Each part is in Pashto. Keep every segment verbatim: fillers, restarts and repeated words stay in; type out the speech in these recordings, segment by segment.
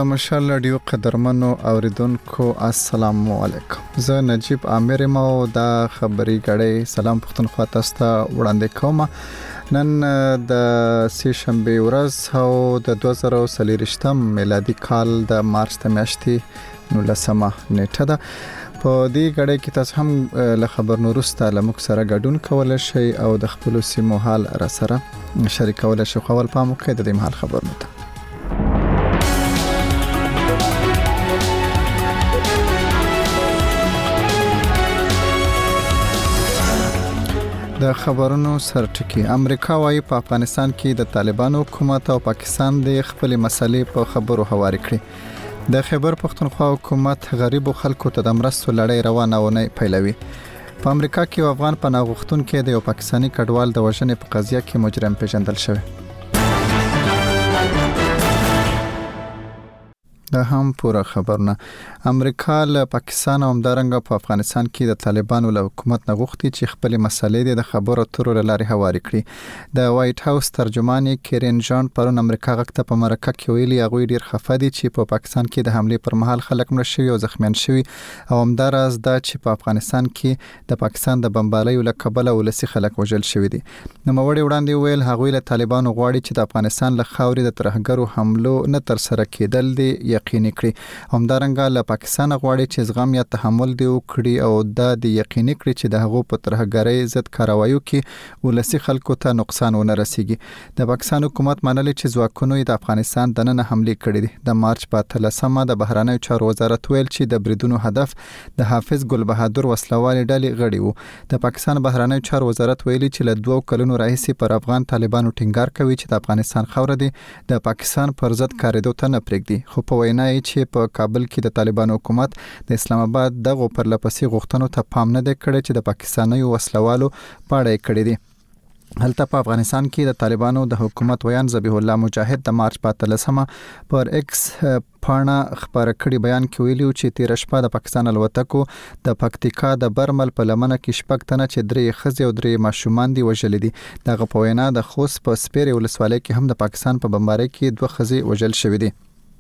د مشال رادیو قدرمنو اوریدونکو السلام علیکم. زه نجیب عامر ما د خبري غړې سلام پښتونخوا تاسو ته وړاندې کوم. نن د سه شنبه ورځ او د دوه زره څلور میلادي کال د مارچ د میاشتې نولسمه نیټه ده. په دې غړې کې تاسو هم له خبر نورسته لمک سره ګډون کول شي او د خپل سیمو حال را سره شریکول شي. خپل پام وکړئ د دې محل خبرونه ته. د خبرونو سرټکی. امریکا وايي په افغانستان کې د طالبانو حکومت او پاکستان د خپل مسلې په خبرو هواري کړي. د خیبر پښتونخوا حکومت غریب خلکو ته د مرستو لړۍ روانه ونه پیلوي. په امریکا کې افغان پناه غوښتونکو د یو پاکستانی کډوال د وژنې په قضیه کې مجرم پیژندل شوی. دا هم پوره خبرونه. امریکا له پاکستان او همدارنګه په افغانستان کې د طالبانو له حکومت نه غوښتي چې خپل مسلې د خبرو اترو لارې هواري کړي. د وایټ هاوس ترجمان کیرن جان پرون امریکا غږ په مرکه کې ویلي هغه ډیر خفه دي چې په پاکستان کې د حمله پر مهال خلک مړ شوي او زخمیان شوي او همدارس دا چې په افغانستان کې د پاکستان د بمباریو له کبله ولسی خلک وژل شوي دي. نو موري وړاندې ویل هغه له طالبانو غواړي چې د افغانستان له خاورې د ترهګرو حملو نه تر سره کېدل دي یقیني کړي. همدارنګه له پاکستان غواړي چې زغم یا تحمل دی وکړي او دا د یقیني کړي چې د هغو په ترهګرۍ ضد کاروایو کې ولسی خلکو ته نقصان ونه رسیږي. د پاکستان حکومت منلي چې ځواکونو د افغانستان د نن حمله کړې دي. د مارچ په اتلسمه د بهرنیو چارو وزارت ویل چې د بریدونو هدف د حافظ ګل بهادر وسلوالې ډلې غړي وو. د پاکستان بهرنیو چارو وزارت ویلي چې له دوه کلونو راهیسې پر افغان طالبانو ټینګار کوي چې د افغانستان خوره دي د پاکستان پر ضد کاریدو ته نه پرېږدي. خو په وینا یې چې په کابل کې د طالبانو حکومت د اسلام آباد دغه پرلپسې غوښتنو ته پام نه دی کړی چې د پاکستانیو وسلوالو پاړې کړې دي. هلته په افغانستان کې د طالبانو د حکومت ویان ذبیح الله مجاهد د مارچ په اتلسمه پر ایکس پاڼه خبره کړي بیان کې ویلي چې تیر شپه د پاکستان الوتکو د پکتیکا د برمل په لمنه کې شپږ تنه چې درې ښځې او درې ماشومان دي وژل دي. دغه په وینا د خوست په سپیرې ولسوالۍ کې هم د پاکستان په بمبارۍ کې دوه ښځې وژل شوې دي.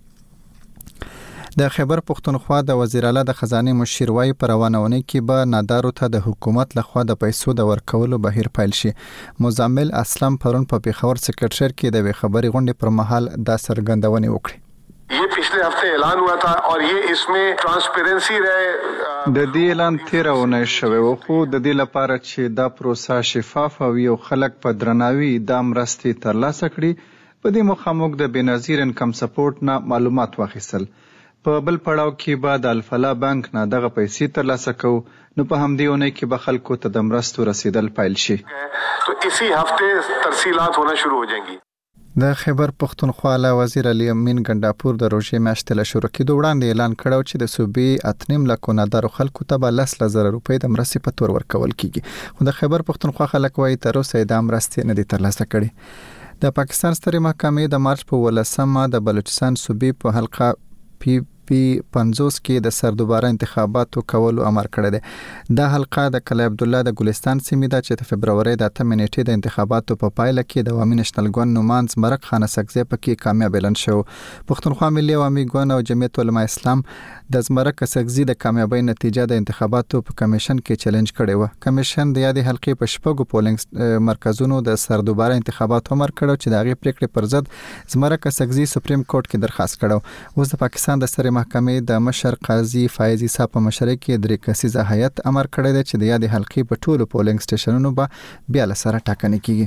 د خیبر پښتونخوا د وزیر اعلی د خزانه مشیر وايي پر روانونه کې به نادارو ته د حکومت لخوا د پیسو د ورکولو بهیر پیل شي. مزمل اسلام پرون په پیښور سکرټری کې د خبري غونډې پر مهال د سرګندونې وکړي. ये पिछले हफ्ते ऐलान हुआ था और ये इसमें ट्रांसपेरेंसी रहे. د دې اعلان تیرونه شوی او خو د دې لپاره چې دا پروسه شفاف او یو خلک په درناوي د مرستې ترلاسه کړي په دې مخامخ د بنظیر انکم سپورټ نه معلومات واخیستل. په بل پړاو کې به د الفلا بانک نه دغه پیسې ترلاسه کوو. نو په همدې اونۍ کې به خلکو ته د مرستو رسیدل پیل شي. تو اسی هفته ترسیلات ہونا شروع ہو جائیں گی. د خیبر پښتونخوا له وزیر علي امین ګنداپور د روژې میاشتې له شروع کېدو وړاندې اعلان کړو چې د صوبې اتنیم لکو نادارو خلکو ته به لس زره روپۍ د مرستې په تور ورکول کیږي. خو د خیبر پښتونخوا خلک وایي تر اوسه یې د مرستې نه دي ترلاسه کړي. د پاکستان سترې محکمې د مارچ په ولسمه د بلوچستان صوبې په حلقه پی پی پنځوس کې د سر دوباره انتخاباتو کولو امر کړی دی. دا حلقه د کلی عبدالله د ګلستان سیمې ده چې د فبرورۍ د اتمې نیټې د انتخاباتو په پایله کې د عوامي نېشنل ګوند نوماند مرک خان سکزی پکې کامیاب اعلان شو. پښتونخوا ملي عوامي ګوند او جمعیت علماء اسلام د زمرک سکزی د کامیابی نتیجه د انتخاباتو په کمیشن کې چیلنج کړی و. کمیشن د یادې حلقې په شپږو پولینګ مرکزونو د سر دوباره انتخاباتو امر کړو چې د هغې پریکړې پر ضد زمرک سکزی سپریم کورټ کې درخواست کړو. اوس د پاکستان د سترې محکمې د مشر قاضي فایز عیسی په مشرۍ کې درې کسیزه هیئت امر کړی دی چې د یادې حلقې په ټولو پولینګ سټیشنونو به بیا له سره ټاکنې کیږي.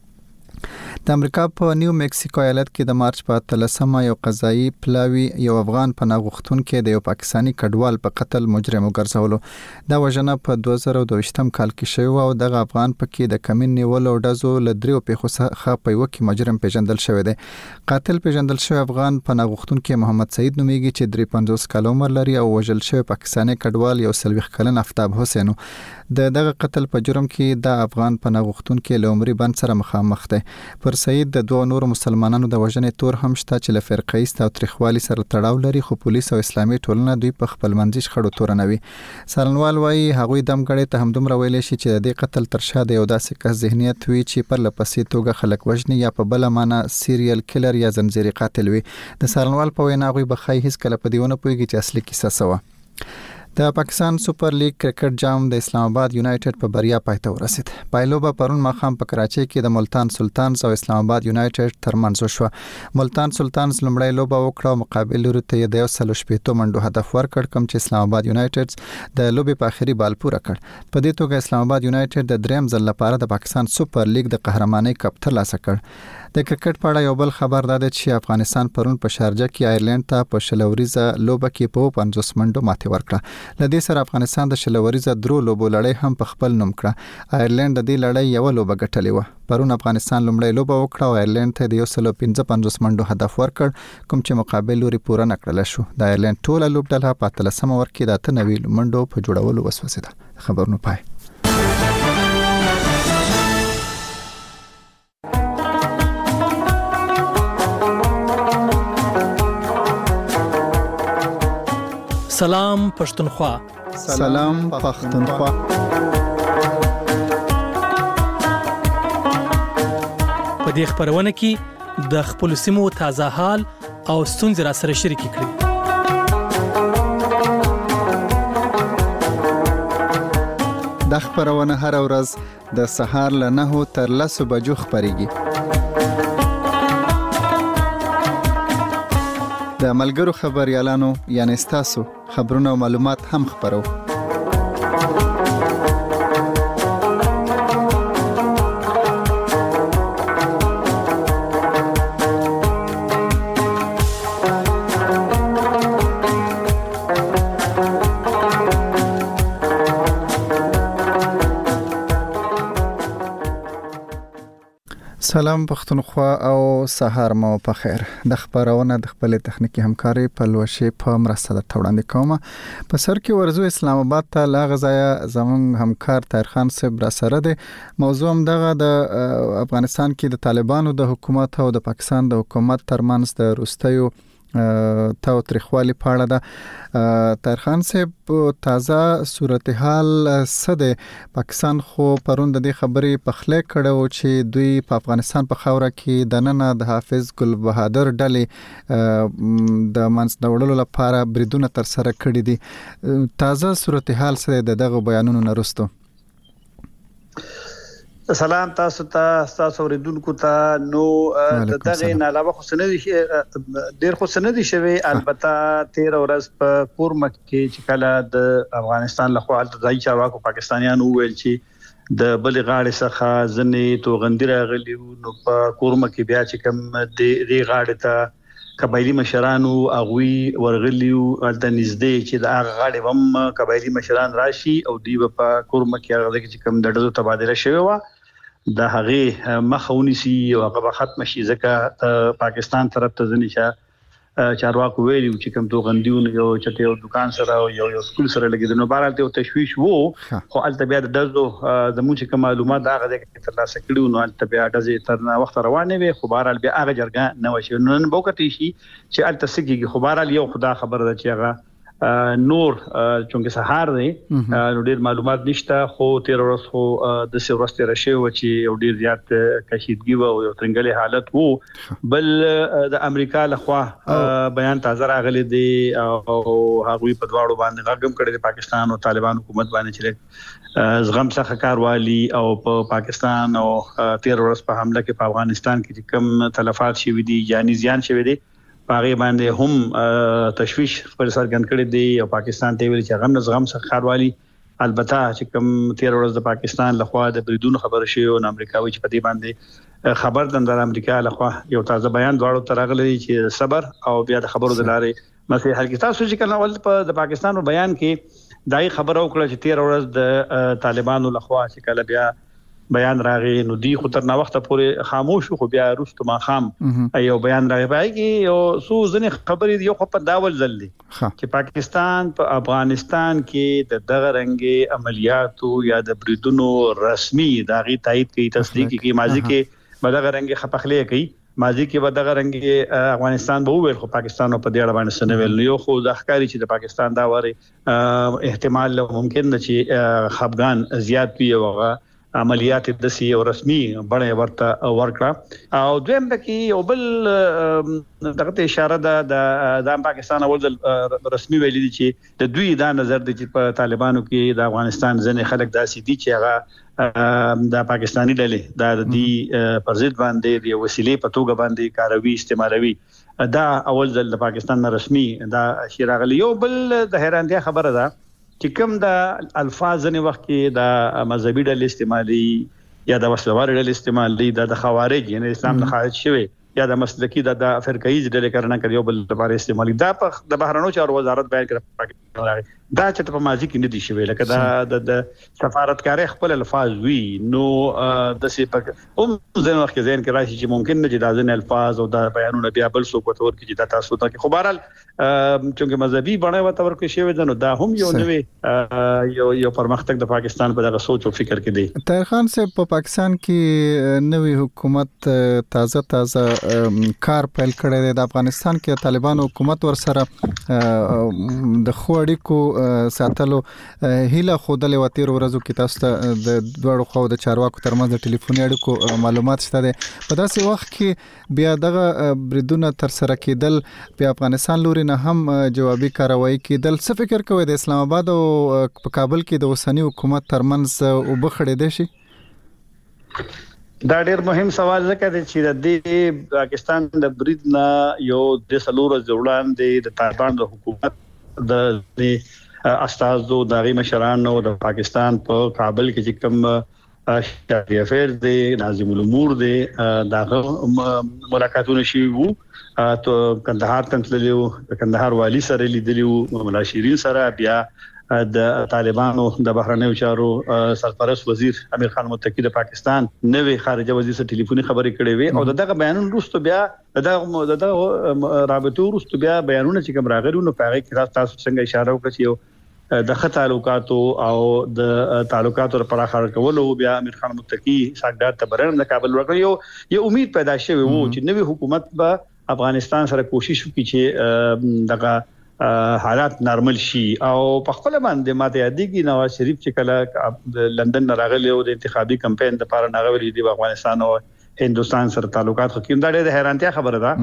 د امریکا په نیو میکسیکو ایالت کې د مارچ په اتلسمه یو قضایي پلاوی یو افغان پناه غوښتونکی د یو پاکستانی کډوال په قتل مجرم وګرځولو. دا وژنه په دوه زره دوه کال کې شوې او دغه افغان پکې د کمین نیولو ډزو له دریو پیښو څخه په یو کې مجرم پیژندل شوی دی. قاتل پیژندل شوی افغان پناه غوښتونکی محمد سعید نومیږي چې درې پنځوس کال عمر لري او وژل شوی پاکستانی کډوال یو سلويخ کلن افتاب حسین. د دغه قتل په جرم کې د افغان پناه غوښتونکی له عمري بند سره مخامخ دی. پر ډاکټر سعید د دوه نور مسلمانانو د وژنې تور هم شته چې له فرقه‌ایست او تریخوالي سره تړاو لري، خو پولیس او اسلامي ټولنه دوی په خپل منځي شخړو تورنوي. څارنوال وایي هغوی دمګړې ته همدومره ویلی شي چې د دې قتل تر شا د یو داسې کس ذهنیت وي چې پر لپسې توګه خلک وژني یا په بله معنا سیریل کیلر یا زنجیري قاتل وي. د څارنوال په وینا هغوی به ښایي هیڅکله په دې ونه پوهېږي چې اصلي کیسه څه وه. د پاکستان سوپر لیګ کرکټ جام د اسلام آباد یونایټډ په بریا پای ته ورسید. پایلوبه پرون ماښام په کراچۍ کې د ملتان سلطانز او اسلام آباد یونایټډ ترمنځ وشوه. ملتان سلطانز لومړی لوبه وکړه او مقابل لوري ته یې د یو سل شپېتو منډو هدف ورکړ، کوم چې اسلام آباد یونایټډ د لوبې په آخري بال پوره کړ. په دې توګه اسلام آباد یونایټډ د دریم ځل لپاره د پاکستان سوپر لیګ د قهرمانۍ کپ ترلاسه کړ. د کرکټ په اړه یو بل خبر دا دی چې افغانستان پرون په شارجه کې آیرلند ته په شلوریزه لوبه کې په پنځوس منډو ماتې ورکړه. له دې سره افغانستان د شلوریزه درو لوبو لړۍ هم په خپل نوم کړه. آیرلند د دې لړۍ یو لوبه ګټلې و. پرون افغانستان لومړی لوبه وکړه او آیرلند ته د یو سل پنځه پنځوس منډو هدف ورکړ، کوم چې مقابل لوري پوره نه کړل شو. د آیرلند ټوله لوبډله په اتلسمه ور کې د اته نوي منډو په جوړولو وسوسېده. خبرونه پای. سلام پښتونخوا. سلام پښتونخوا. په دې خبرونه کې د خپل سیمو تازه حال او ستونزې را سره شریک کړئ. د خبرونه هر ورځ د سهار له نهو تر لسو بجو خبريږي. د ملګرو خبريالانو یعنی تاسو خبرونه او معلومات هم خبرو. سلام پښتونخوا او سهار مو په خیر. د خبرونه د خپل تخنیکی همکاري په لوشي په مرسته د توړاندې کومه. په سر کې ورزو اسلام آباد ته لاغزایا زمون همکار طاهر خان صاحب را سره دی. موضوع هم دغه د افغانستان کې د طالبانو د حکومت او د پاکستان د حکومت ترمنځ د روستیو تاو تریخوالی پاړه ده. طاهر خان صاحب تازه صورتحال څه دی؟ پاکستان خو پرون د دې خبرې په خله کړو چې دوی په افغانستان په خاوره کې د نن د حافظ ګل بهادر ډلې د منځ وړلو لپاره بریدونه تر سره کړي دي. تازه صورتحال څه دی دغه بیانونو نه وروسته؟ سلام تاسو ته تاسو اوریدونکو ته. نو دغه نه علاوه خو سندي ډیر خو سندي شوی، البته تیر ورځ په کورمک کې چې کله د افغانستان لخوا د ځای چارواکو پاکستانیانو ویل چې د بل غاړې څخه ځنې توغندي راغلي، نو په کورمک کې بیا چې کوم د دې غاړې ته قبایلی مشرانو اغوی ورغلیو د نږدې چې د هغه غاړې هم قبایلی مشران راشي او دی په کورمک کې هغه چې کوم د ډزو تبادله شوی و د هغه مخاوني سي او هغه ختم شي، ځکه پاکستان طرف ته ځنی چې چارواکو ویلي چې کوم توغندیونه یو چته یو دکان سره یو یو سکول سره لګیدل، نو بهرحال ته تشویش وو. خو البته بیا د دزو د موږ کوم معلومات هغه د ترلاسه کړو، نو البته بیا د تر نه وخت روانه وي. خو بهرحال بیا هغه جرګه نه وشي، نن بوکتی شي چې البته سګي. خو بهرحال یو خدا خبر ده چې هغه نور چونګه سهار دی، نو ډیر معلومات نشته. خو تیر ورځ خو د سورسته راشي و چې یو ډیر زیات کشیدګي و او یو څنګهله حالت وو. بل د امریکا لخوا بیان تازه راغلی دی او هغه په دواړو باندې غږم کړی د پاکستان او طالبان حکومت باندې چې زغم څخه کاروالي او په پاکستان او تیر ورځ په حمله کې په افغانستان کې کم تلفات شوي دي، یعنی زیان شوي دي، پاره باندې هم تشویش پر سرګن کړی دی او پاکستان ته ویل چې غم نظام څخه خاروالي. البته چې کوم تیر ورځ د پاکستان لخوا د بریدونو خبر شي او امریکاوي چې په دې باندې خبر د امریکا لخوا یو تازه بیان دواړو ترغلي چې صبر او بیا د خبرو د لارې مسئله حل کی. تاسو چې کله ول په د پاکستان بیان کې دای خبر او کړه چې تیر ورځ د طالبانو لخوا چې کله بیا بیان راغی، نو دی خو تر نا وخت پورې خاموش خو بیا روستو ما خام ایو بیان راغی پای کې یو سو ځنې خبرې یو خو په داول ځلې چې پاکستان په افغانستان کې د دغه رنګي عملیاتو یا د بریدونو رسمي داغي تایید کوي، تصدیق کوي. ماضي کې بدغه رنګ خپخلې کوي ماضي کې بدغه رنګ افغانستان به ویل خو پاکستان په دې اړه باندې سنویل یو خو د ښکاری چې د پاکستان دا وره احتمال ممکن نه چې خفغان زیات وي او عملیات د سی او رسمي بڼه ورته ورکړه او دویم کې یو بل دغه اشاره ده د پاکستان اول رسمي ویلي دي چې د دوی دا نظر دی چې په طالبانو کې د افغانستان ځنې خلک داسې دي چې هغه د پاکستاني ډلې د دې پر ضد باندې د وسیلې په توګه باندې کاروي استعمالوي دا اول ځل د پاکستان رسمي دا شیراغلی یو بل د حیرانتیا خبره ده چې کوم د الفاظ نه وخت کې د مذهبي ډلې استعمالي یا د وسلوال ډلې استعمالي د خوارج یعنی اسلام نه خارج شوی یا د مسلکی د فرقه‌ای ډلې کرنا کوي بل لپاره استعمالي دا په د بهرنیو چارو وزارت بیان کړ پاکستان دا چې په ماضي کې نه دي شوی لکه دا د سفارتکاري خپل الفاظ وی نو د سی په هم ځنه وخت کې ځین کې راشي چې ممکن نه چې دا ځنه الفاظ او دا بیانونه بیا بل څوک وتور کې چې دا تاسو ته خو بهرال چې مذهبي بڼه وتور کې شوی ده نو دا هم یو نوې یو یو پرمختګ د پاکستان په دغه سوچ او فکر کې دی. طاهر خان صاحب په پاکستان کې نوې حکومت تازه تازه کار پیل کړی دی د افغانستان کې طالبان حکومت ور سره د خوړی کو ساتلو هیله خودلې وتیر ورځو کې تاسو ته د دوړو خو د چارواکو ترمنځ د ټلیفوني اړیکو معلومات شته ده په داسې وخت کې بیا دغه بریدونه تر سره کېدل په افغانستان لوري نه هم جوابي کاروایی کېدل څه فکر کوي د اسلام آباد او په کابل کې د اوسنی حکومت ترمنځ او بخړې دي شي؟ دا ډېر مهم سوال ځکه چې د پاکستان د برید نه یو د سلور ځوړان د طالبان د حکومت د استازو دغه مشرانو د پاکستان په کابل کې چې کوم شهري افیر دی ناظم الامور دی دغه ملاقاتونه شي وو ته کندهار ته تللیو د کندهار والی سره لیدلیو مولا شیرین سره بیا د طالبانو د بهرنیو چارو سرپرست وزیر امیر خان متقی د پاکستان نوې خارجه وزیر سره ټلیفوني خبرې کړې وي او دغه بیانونه وروسته بیا دغه دغه رابطو وروسته بیا بیانونه چې کوم راغلي نو په هغه کې تاسو څنګه اشاره وکړه چې د خط تعلقاتو او د تعلقاتو لپاره خبر کولو بیا امیر خان متقی ساګدار ته برن د کابل ورکړ یو یو امید پیدا شوه وو چې نوې حکومت به افغانستان سره کوشش وکړي چې دغه حالات نارمل شي او په خپل باندې ماته یادېږي نواز شریف چې کله لندن راغلی او د انتخابي کمپاین لپاره ناغوي دی افغانستان او هندستان سره تعلقات حکومت دا ډېر حیرانتیا خبره ده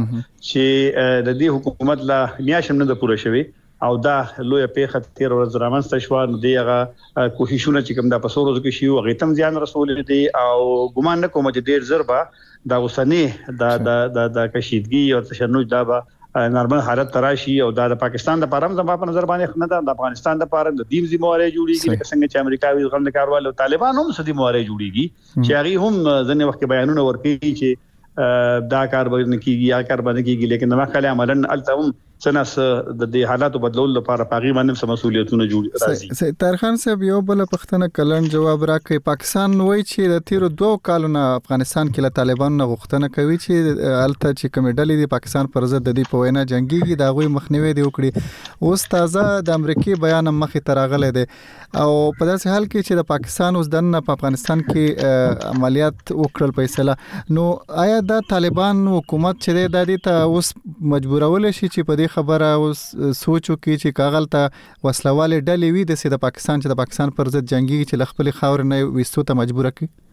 چې د دې حکومت لا میاشم نه پوره شوی او دا لوی پیخه تیر ورځ رامنځته شو نو دیغه کوششونه چې کوم د پسورو کې شي او غیتم ځان رسول دي او ګمان نه کوم چې ډیر زربا د اوسنی د د د کشیدګي او تشنج دا به نارمل حالت تراشي او د پاکستان د پرم زما په نظر باندې نه د افغانستان د پاره د دیم ذمہواری جوړیږي لکه څنګه چې امریکا وی غند کاروال او طالبان هم سدي ذمہواری جوړیږي چې هغه هم ځنه وخت بیانونه ورکړي چې دا کار باندې کیږي یا کار باندې کیږي لیکن ما خلک عملاً التهم سناس د دې حالاتو بدلول لپاره پاغي باندې سم مسؤلیتونه جوړ راځي. طاهر خان صاحب یو بل پښتنه کلن جواب راکړي پاکستان وایي چې د تیر دوه کالو نه افغانستان کې له طالبانو غوښتنه کوي چې الته چې کوم ډلې د پاکستان پر ضد د دې په وینا جنگيږي دا غوي مخنیوي دی وکړي اوس تازه د امریکای بیان مخې تراغله دي او په داسې حال کې چې د پاکستان اوس دنه په افغانستان کې عملیات وکړل فیصله نو آیا د طالبان حکومت چې د دې ته اوس مجبورول شي چې په خبره اوس سوچو کې چې کاغل ته وسلواله ډلې وي د سید پاکستان چې د پاکستان پر ضد جنگي چې خپل خاور نه وستو ته مجبور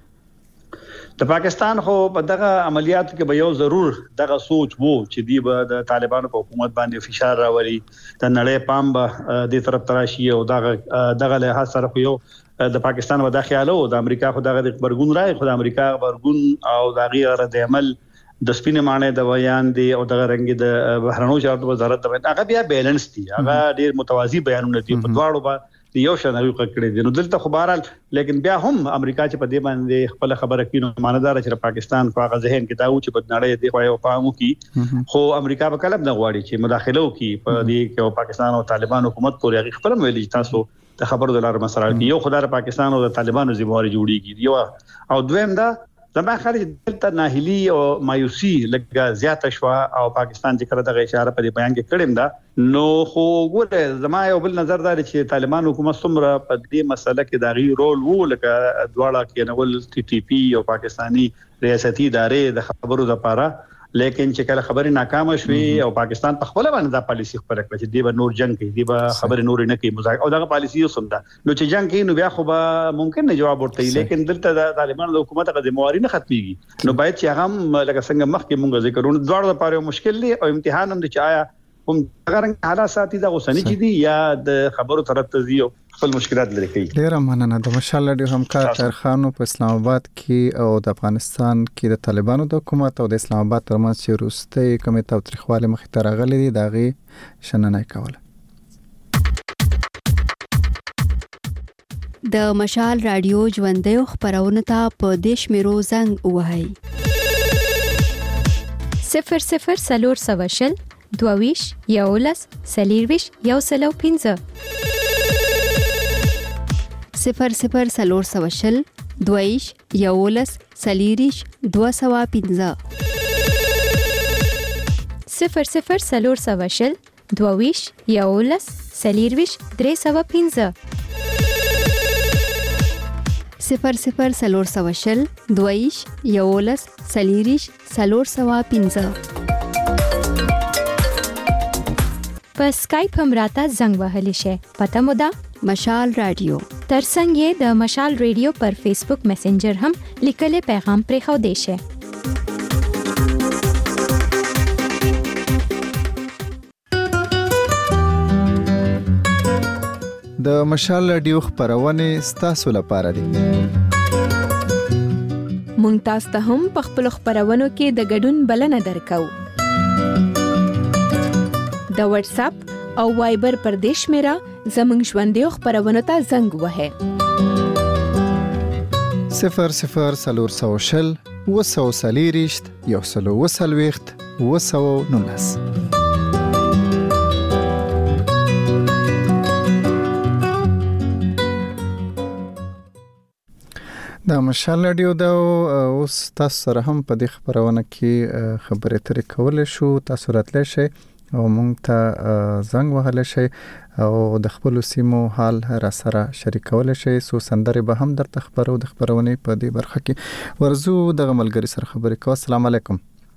کړي د پاکستان خو په دغه عملیاتو کې به یو ضرور دغه سوچ وو چې دی به د طالبانو په حکومت باندې فشار راوړي د نړۍ پام به د طرف تراشي او دغه دغه له سره یو د پاکستان و د خیالو د امریکا خو دغه خبرګون راي خو د امریکا خبرګون او دغه رد عمل د سپینې معنی د بیان دی او د رنګ د بهرنیو چارو وزارت د هغه بیا بیلانس دی هغه ډیر متوازی بیانونه دي په دواړو باندې یو شان یو کړی دي نو دلته خو بهرال لیکن بیا هم امریکا چې په دې باندې خپل خبره کینو ماندار چې پاکستان په هغه ذهن کې دا و چې په نړۍ دی خو یو پامو کی خو امریکا په کلب نه غواړي چې مداخله وکړي په دې کې پاکستان او طالبان حکومت پورې هغه خپل ویلي تاسو د خبرو د لار مسله کې یو خدای پاکستان او د طالبانو ذمہواری جوړیږي یو او دویم دا زما خارج دلته ناهیلی او مایوسی لږه زیاته شو او پاکستان چې کړه د اشاره په بیان کې کړم دا نو خو ګوره زما یو بل نظر دا چې طالبان حکومت څومره په دې مسله کې دا غي رول وو لکه دواړه کې نو ټي ټي پی او پاکستانی ریاستي ادارې د خبرو لپاره لیکن چې کله خبرې ناکامه شوې او پاکستان په خپل باندې دا پالیسی خپل کړ چې دی به نور جنگ کوي دی به خبرې نور نه کوي مزاج او دا پالیسی یو سم ده نو چې جنگ کوي نو بیا خو به ممکن نه جواب ورته لیکن دلته د طالبانو د حکومت غو ذمہواری نه ختميږي نو باید چې هغه لکه څنګه مخکې مونږ ذکر ورو دواړو لپاره مشکل دی او امتحان هم دي چې آیا هم څنګه حالات ساتي دا غوسنی چې دي یا د خبرو طرف ته زیو خپل مشکلات لري کوي ډیر مننه د مشال ډیر همکار خانو په اسلام آباد کې او د افغانستان کې د طالبانو د حکومت او د اسلام آباد ترمنځ چې روسته کمیټه او تاریخواله مخې ته راغلي دي داغي شننه کوله. د مشال رادیو ژوندۍ خبرونه ته په دیش میرو زنګ وهاي صفر صفر سلور سواشل دوویش یولس سلیرویش یو سلو پنځه صفر صفر سلور سواشل دویش یولس سلیریش دو سوا پنځه صفر صفر سلور سواشل دوویش یولس سلیرویش درې سوا پنځه صفر صفر سلور سواشل دویش یولس سلیریش سلور سوا پنځه په سکایپ هم راته زنګ وهلی شي پته مو ده مشال رادیو ترڅنګ یې د مشال ریډیو پر فیسبوک میسنجر هم لیکلي پیغام پرې خو دی شي. د مشال رادیو خبرونه ستاسو لپاره دي. مونږ تاسو ته هم په خپل خبرونو کې د ګډون بلنه درکو. د واتس اپ او وایبر پر دیش میرا زمنګ ژوندۍ خبرونه ته زنګ وهه صفر صفر سلور سوشل وسو سلیریشت یو سلو وسلويخت وسو نونس. دا مشال رادیو دا اوس تاسو سره هم په دې خبرونه کې خبرې ترې کولې شو تاسو راتلی شئ او مونږ ته زنګ وهلی شئ او د خپل سیمو حال را سره شریکولی شئ سو سندرې به هم درته خبرو د خبرونې په دې برخه کې ورزو دغه ملګري سره خبرې کوو. السلام علیکم.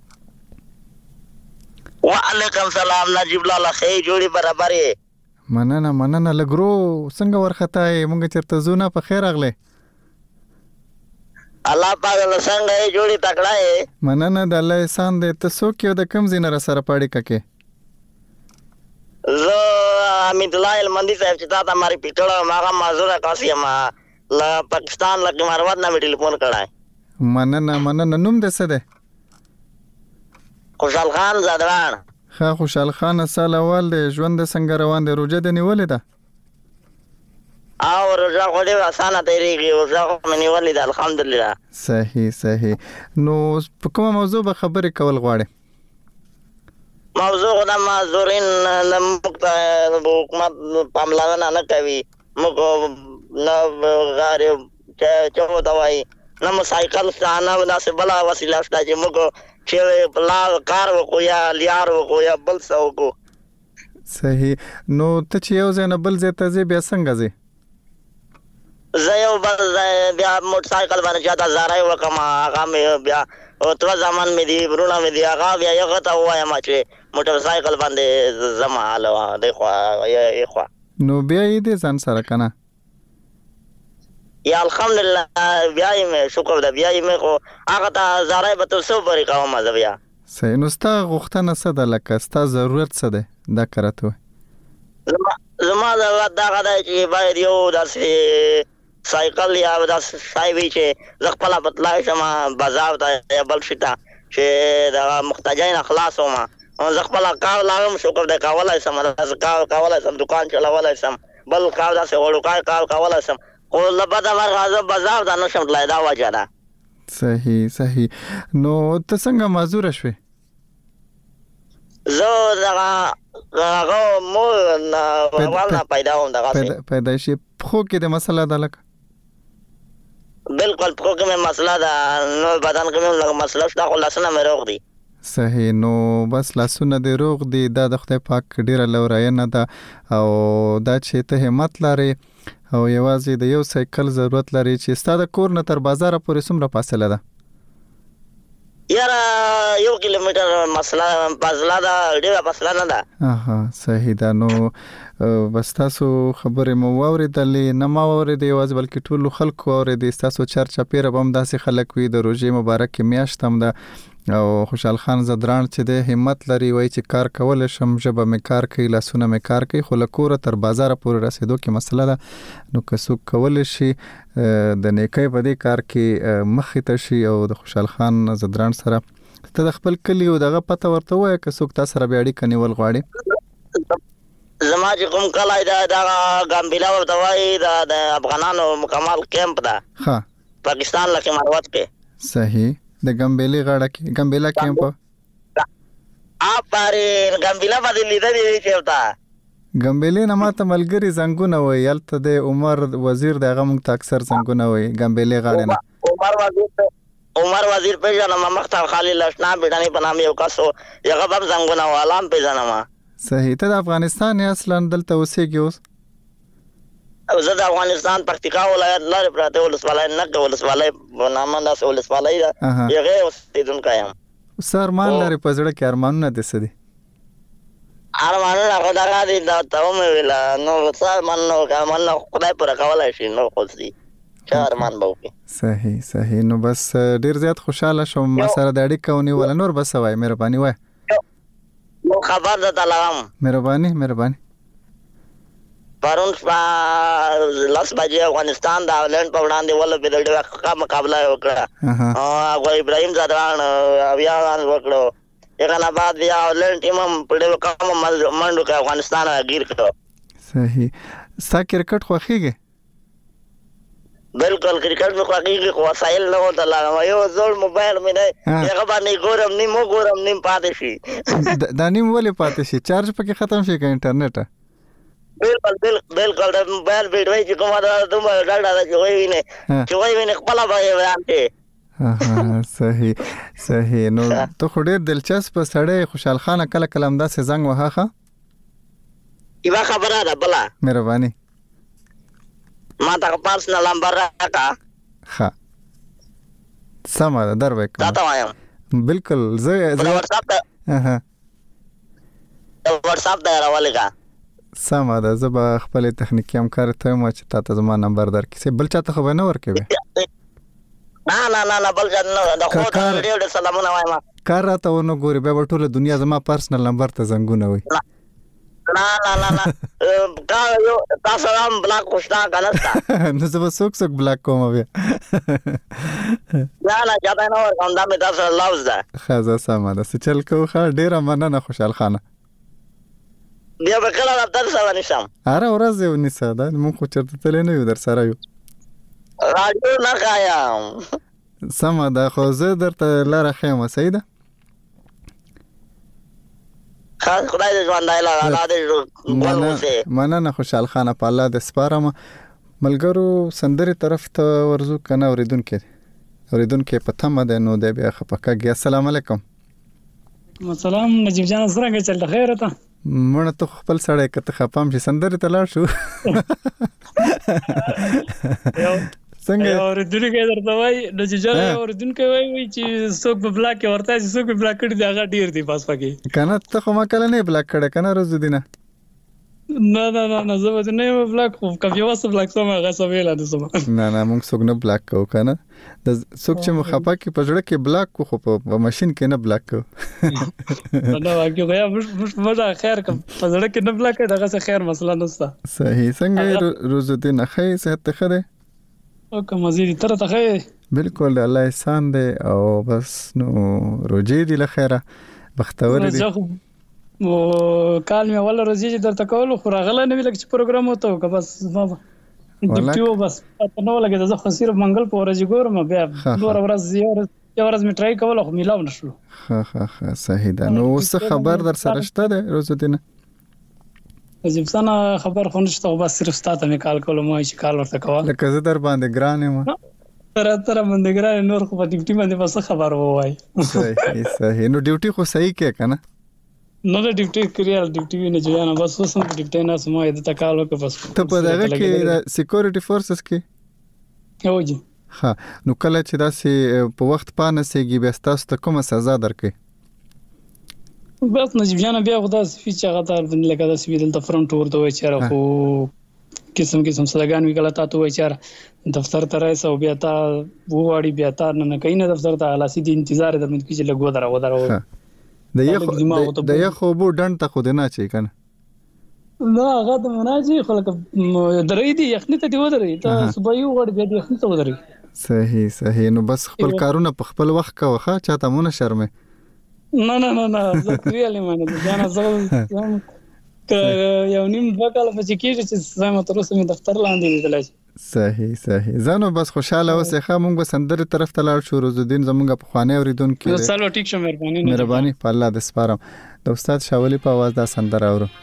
وعلیکم سلام نجیب لاله خې جوړي برابرې مننه مننه لګرو څنګه ورخته مونږ چرته زونه په خیر اغله الله پاک له څنګه جوړي تکړه مننه د الله احسان دې ته سو کې د کم زینه را سره پاړې ککې زه امید الله المندي صاحب چې تاسو ماري پیټړه ماغه مازوره قاسم لا پاکستان لکه مروت نه ټلیفون کړای مننه مننه نوم دې څه ده؟ خوشحال خان زادران. ښه خوشحال خان سال اول دې ژوند څنګه روان دی روزه دې نیولې ده؟ او روزه خو دې اسانه تیریږي روزه مې نیولې ده الحمدلله. صحیح صحیح. نو په کومه موضوع به خبرې کول غواړې؟ موضوع د مازورین د حکومت پاملرنه نه کوي موږ نه غاره چې چوته وای نه سایکل ستانه وداسې بلا وسیله شته چې موږ چې بلا کار وکړو یا لیار وکړو یا بل څه وکړو. صحیح. نو ته چې یو ځای نه بل ځای ته ځې بیا څنګه ځې؟ زه یو بل بیا موټر سایکل باندې چاته زارای وکم هغه مې بیا او تر ځمان مې دی ورونه مې دی هغه بیا یو ته وایم چې موټر سایکل باندې زما حاله دی خو یې خو نو بیا یې دې ځان سره کنه یا الحمدلله بیا یې شکر ده بیا یې خو هغه ته زارای به تاسو پرې کوم زه بیا. صحیح. نو ستا غوښتنه څه ده لکه ستا ضرورت څه ده دا کرته زما زما ضرورت دا غواړي چې باید یو داسې سایکل یا داسې سایوي چې زه خپله بتلای شم بازار ته یا بل شي ته چې د محتاجین خلاص وم زه خپله کار لرم شکر دی کولی شم داسې کار کولی شم دکان چلولی شم بل کار داسې وړوکی کار کولی شم خو له بده مرغه زه بازار ته نشم تللی دا وجه ده. صحیح صحیح. نو ته څنګه معذوره شوې؟ زه دغه هغه مور اول نه پیدا وم دغسې پیدایشي پښو کې د مسله ده لکه بالکل په کومه مسله ده نو بدن کې موږ مسله شته خو لاسونه مې روغ دي. صحیح. نو بس لاسونه دې روغ دي دا د خدای پاک ډیره لورینه ده او دا چې ته همت لري او یوازې د یو سایکل ضرورت لري چې ستاسو کور نه تر بازار پورې څومره فاصله ده؟ یاره یو کیلومتر مسله فاصله ده ډیره فاصله نه ده. اها صحیح ده. نو بس تاسو خبرې مو واوریدلې نه ما واوریدې یوازې بلکې ټول خلکو واوریدې تاسو چرچا پیره بم داسې خلک وي د روزي مبارک میاشت هم ده او خوشحال خان زدران چې د همت لري وای چې کار کول شم جبه مې کار کوي لاسونه مې کار کوي خو لکوره تر بازار پورې رسیدو کې مسله ده نو که څوک کول شي د نیکي په دې کار کې مخې ته شي او د خوشحال خان زدران سره ته د خپل کلی او دغه پته ورته وای که څوک تاسو سره بیا اړیکه نیول غواړي. زما چې کوم کلای دا د ګامبلا ورته وای د افغانانو مکمل کیمپ ده ها پاکستان لکه مروت کې. صحیح. د ګمبېلې غاړه کې ګمبېلا کیمپ آفرین ګمبېلا باندې لیدلې چې وتا ګمبېلې نه ماته ملګری زنګونه وای یلته د عمر وزیر دغه مونږ ته اکثر زنګونه وای ګمبېلې غاړه نه عمر وزیر عمر وزیر په جنا مختار خلیل اشنا بیٹانی په نام یو کاسو یغه بم زنګونه والام په جنا. صحیح. ته د افغانستان اصلا دلته اوسېږي اوس؟ زه د افغانستان پکتیکا ولایت لاره پراته ولسوالۍ نه ولسوالۍ نامه داس ولسوالۍ ده یغه اوسیدونکو یم. سرمان لري په زړه کې ارمانونه دي سدي؟ ارمانونه خدای دې دا ته مې ویلا نو سرمان نو کمن خدای پر کولای شي نو خوسي چې ارمان بوکي. صحیح صحیح. نو بس ډیر زیات خوشاله شوم ما سره د اړیکې ونی ول نور بس وای مهرباني وای نو خبر ده تعالی مهرباني مهرباني. پرون په لاس بجې افغانستان د هالند په وړاندې ول په دغه مقابله وکړه او ابراهيم زدران بیا وکړو یغه بعد بیا هالند ټیم په دغه کوم منډو کې افغانستان غیر کړو. صحیح. ستا کرکټ خوښیږي؟ بالکل کرکټ مې خوښیږي خو وسایل نه وته لا یو زوړ موبایل مې نه هغه باندې ګورم نیم ګورم نیم پاتې شي. دا نیم ولې پاتې شي؟ چارج پکې ختم شي که انټرنیټ؟ بالکل بالکل د موبایل بیټری چې کومه ده دومره ډاډه ده چې وایي نه چې وایي نه خپل به بیان کې. صحیح صحیح. نو ته خو ډېر دلچسپ سړی خوشحال خان کله کله همداسې زنګ وهاخه یوه خبره ده بله مهرباني ما ته پرسنل نمبر راکړه. ښه سمه ده در به یې تا ته وایم بالکل زه د وټساپ ته د وټساپ ته یې راولېږه. سمه ده زه به خپلې تخنیکي همکار ته وایم چې تا ته زما نمبر درکړي بل چا ته خو به نه ورکوې؟ نه نه نه نه بل چا نه د خو ته ډېر ډېر سلامونه وایم. کار راته ونه ګوري بیا به ټوله دنیا زما پرسنل نمبر ته زنګونه وایي. نه نه نه نه دا یو تاسو هم بلاک خوشتا کنه نو زه به څوک څوک بلاک کوم بیا نه نه چاته نه ورکوم دا مې تاسو لوز ده. ښه زه سمه ده څه چل کوو ښه ډېره مننه خوشحال خانه. بیا به کله دفتر سره نیسم هره ورځ یو نیسه دا موږ خو چېرته تللی نه یو در سره یو راډیو نه ښایم. سمه ده خو زه درته لاره ښیم صحیح ده. خدای دې ژوندی لره الله دې ګل اوسې. مننه خوشحال خانه په الله دې سپارم. ملګرو سندرې طرف ته ورځو که نه اورېدونکی اورېدونکی په تمه دی نو دی بیا خفه کېږي. السلام علیکم. السلام نجیب جان څرنګه چل خیر ته مړه ته خپل سړی که ته خفه هم شي سندرې ته لاړ شو څنګه اورېدونکی درته وایي نجیب جان اورېدونکی وایي چې څوک په بلاک کې ورته چې څوک په بلاک کړي دی هغه ډېر دی بس پکې که نه ته خو ما کله نه بلاک کړی که نه روزالدینه نه نه نه نه زه به نه یم بلاک خو که بیا وسه بلاک سم هغه څه ویله نه سم نه نه موږ څوک نه بلاک کوو که نه د څوک چې مو خفه کړي په زړه کې بلاک کو خو په ماشین کې نه بلاک کوو نه واقعي خو یا موږ خیر که په زړه کې نه بلاک کړي دغه څه خیر مسله نشته. صحیح. څنګه روزالدینه ښه صحت ته ښه دی؟ او که مزید تر ته ښه بالکل د الله احسان دی او بس نو روجې دي له خیره بختور دي. او کال مې ولا روزي چې درته کول خو راغله نه ویل چې پروګرام وته که بس ما ډیپټیو بس پته نه ولګي زه خو صرف منګل په ورځ ګورم بیا دوه ورځ یو ورځ مې ټرای کول خو میلاو نشو. ها ها ها صحیح ده. نو اوس خبر در سره شته ده روزالدینه؟ عجیب سنه خبر خو نشته بس صرف ستاسو مې کال کول مو چې کال ورته کوله لکه زه در باندې ګران یم تر تر مندګران نور خو په ډیوټي باندې بس خبر وای. صحیح صحیح. نو ډیوټي خو صحیح کې کنه؟ نو د ډیوټي کریال ډیوټي نه جوړانا بس وسم په ډیوټي نه سمه د تکالو کې بس. ته په دغه کې سکیورټي فورسز کې او جی ها نو کله چې داسې په وخت پانه سیږي بیا تاسو ته کومه سزا درکې؟ بس نجیب جان بیا خدا سفي چې هغه تر باندې لکه د سویل د فرنٹ ورته وای چې راخو قسم قسم سزاګان وی غلطه تو وای چې دفتر ته راځو بیا تا وواړي بیا تا نه کین دفتر ته لاسي د انتظار درمن کې چې لګو درا ودرا د یخ د یخ بو ډنټ ته خو نه چي کنه نه هغه د مناجي خلک درې دي یخني ته دی ودرې ته صبح یو غړ بیا د یخني ته ودرې. صحیح صحیح. نو بس خپل کارونه په خپل وخت کوه چاته مونږ شرمه. نه نه نه نه زکریاله مانه ځان زغل ک یو نیم وکاله په چکیږي چې زما تر اوسه مې دفتر لاندې لیدل. صحیح صحیح. زانو بس خوشاله اوسه ښه مونږ به سندره طرف ته لاړ شو. روزالدین زمونږ په خوانه اوریدونکو کې سلام ټیک شو مهرباني مهرباني په الله د سپارم. د استاد شاولی په आवाज دا سندره اورو.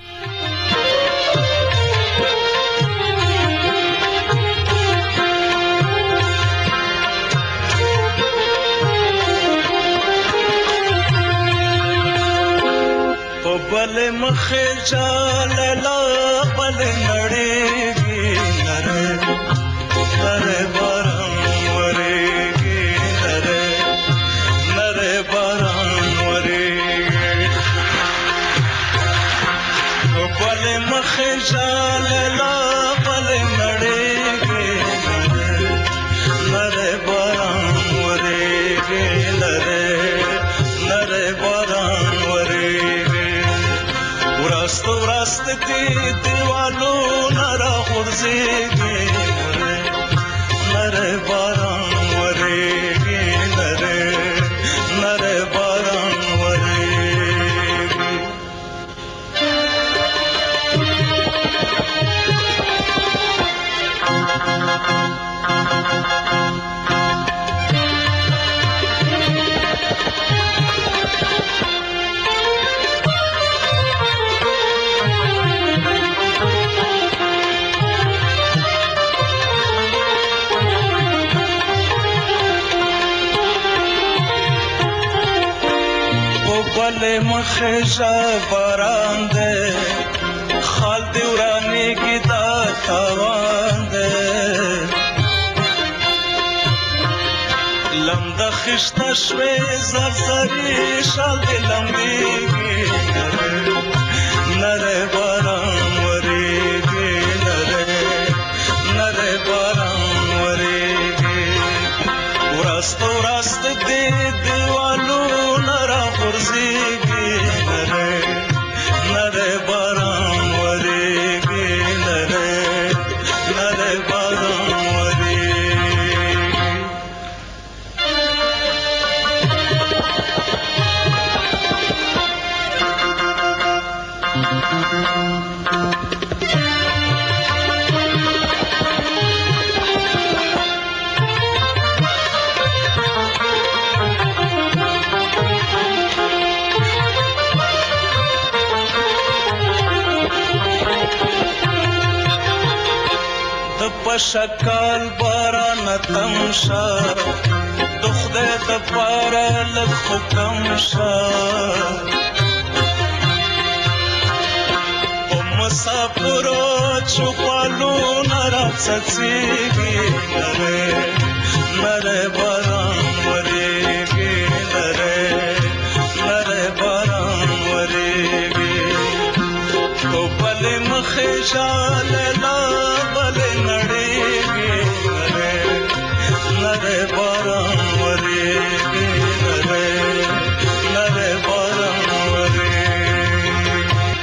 بل مخه چاله بل نړیږي نره نره باران ورېږي نره نره باران ورېږي بل مخه چاله بل نړیږي نره نره باران ورېږي نره نره باران ورست ورست دی دیوالو نرا خورزیگی نره باران وریگی نره نره باران وریگی. بل مخشا باران دے خال دیورانی کی دا تاوان دے لمد خشتا شوی زرزری شال دی لمدی گی نرے باران وریگی نرے نرے باران وریگی ورست ورست دی دیوالو نرا خورزیگی نرے نرے باران وریگی نرے نرے باران وریگی. پشکال باران تمشا دخده دپارا لکھو کمشا او مسافرو چپالو نرا چچیگی نرے نرے باران وریگی نرے نرے باران وریگی او بل مخشال لا بل نړیږي نرے باران وریږي نرے نرے باران وریږي.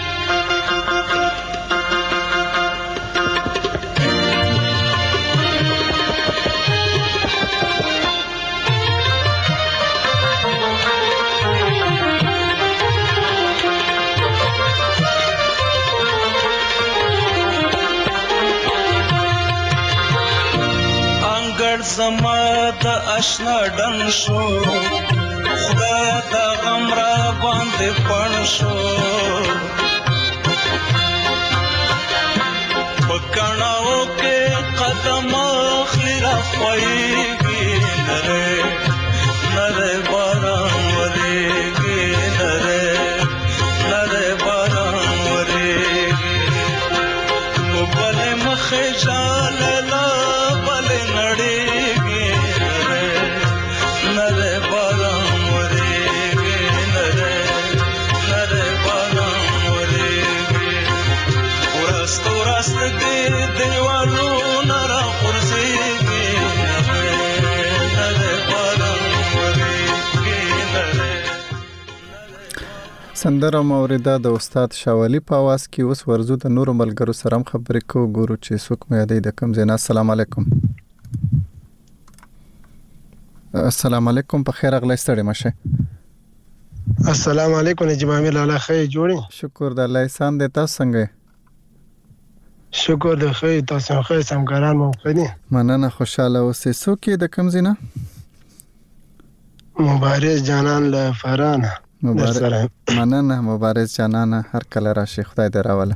زما د آشنا ډن شو خدای د غم را باندې پړ شو پکړاو کې قدم اخلي را خوېږي نره نره باران ورېږي نره نره باران ورېږي په بلې مخې جالله بلې نړېږي نره نره باران ورېږي نره نره باران ورېږي ورست ورست دې دیوالونه را غورځېږي نره باران ورېږي نره. سندره موریده د استاد شاولی په आवाज کې. اوس ورزو د نورو ملګرو سره هم خبرې کوو، ګورو چې څوک مې یادې د کوم ځای نه. السلام علیکم. السلام علیکم، په خیر اغلی ستړي مشه. السلام علیکم نجیب عامر لاله، خیر جوړی؟ شکر د الله احسان دی، تاسو څنګه؟ شکر د خیر، تاسو خیر سمګران مو خدي. مننه، خوشاله اوسئ. څوک د کوم ځای نه؟ مبارز جانان له فرانه. مبارز مننه مبارز جانانه، هر کله راشي، خدای دې راوله.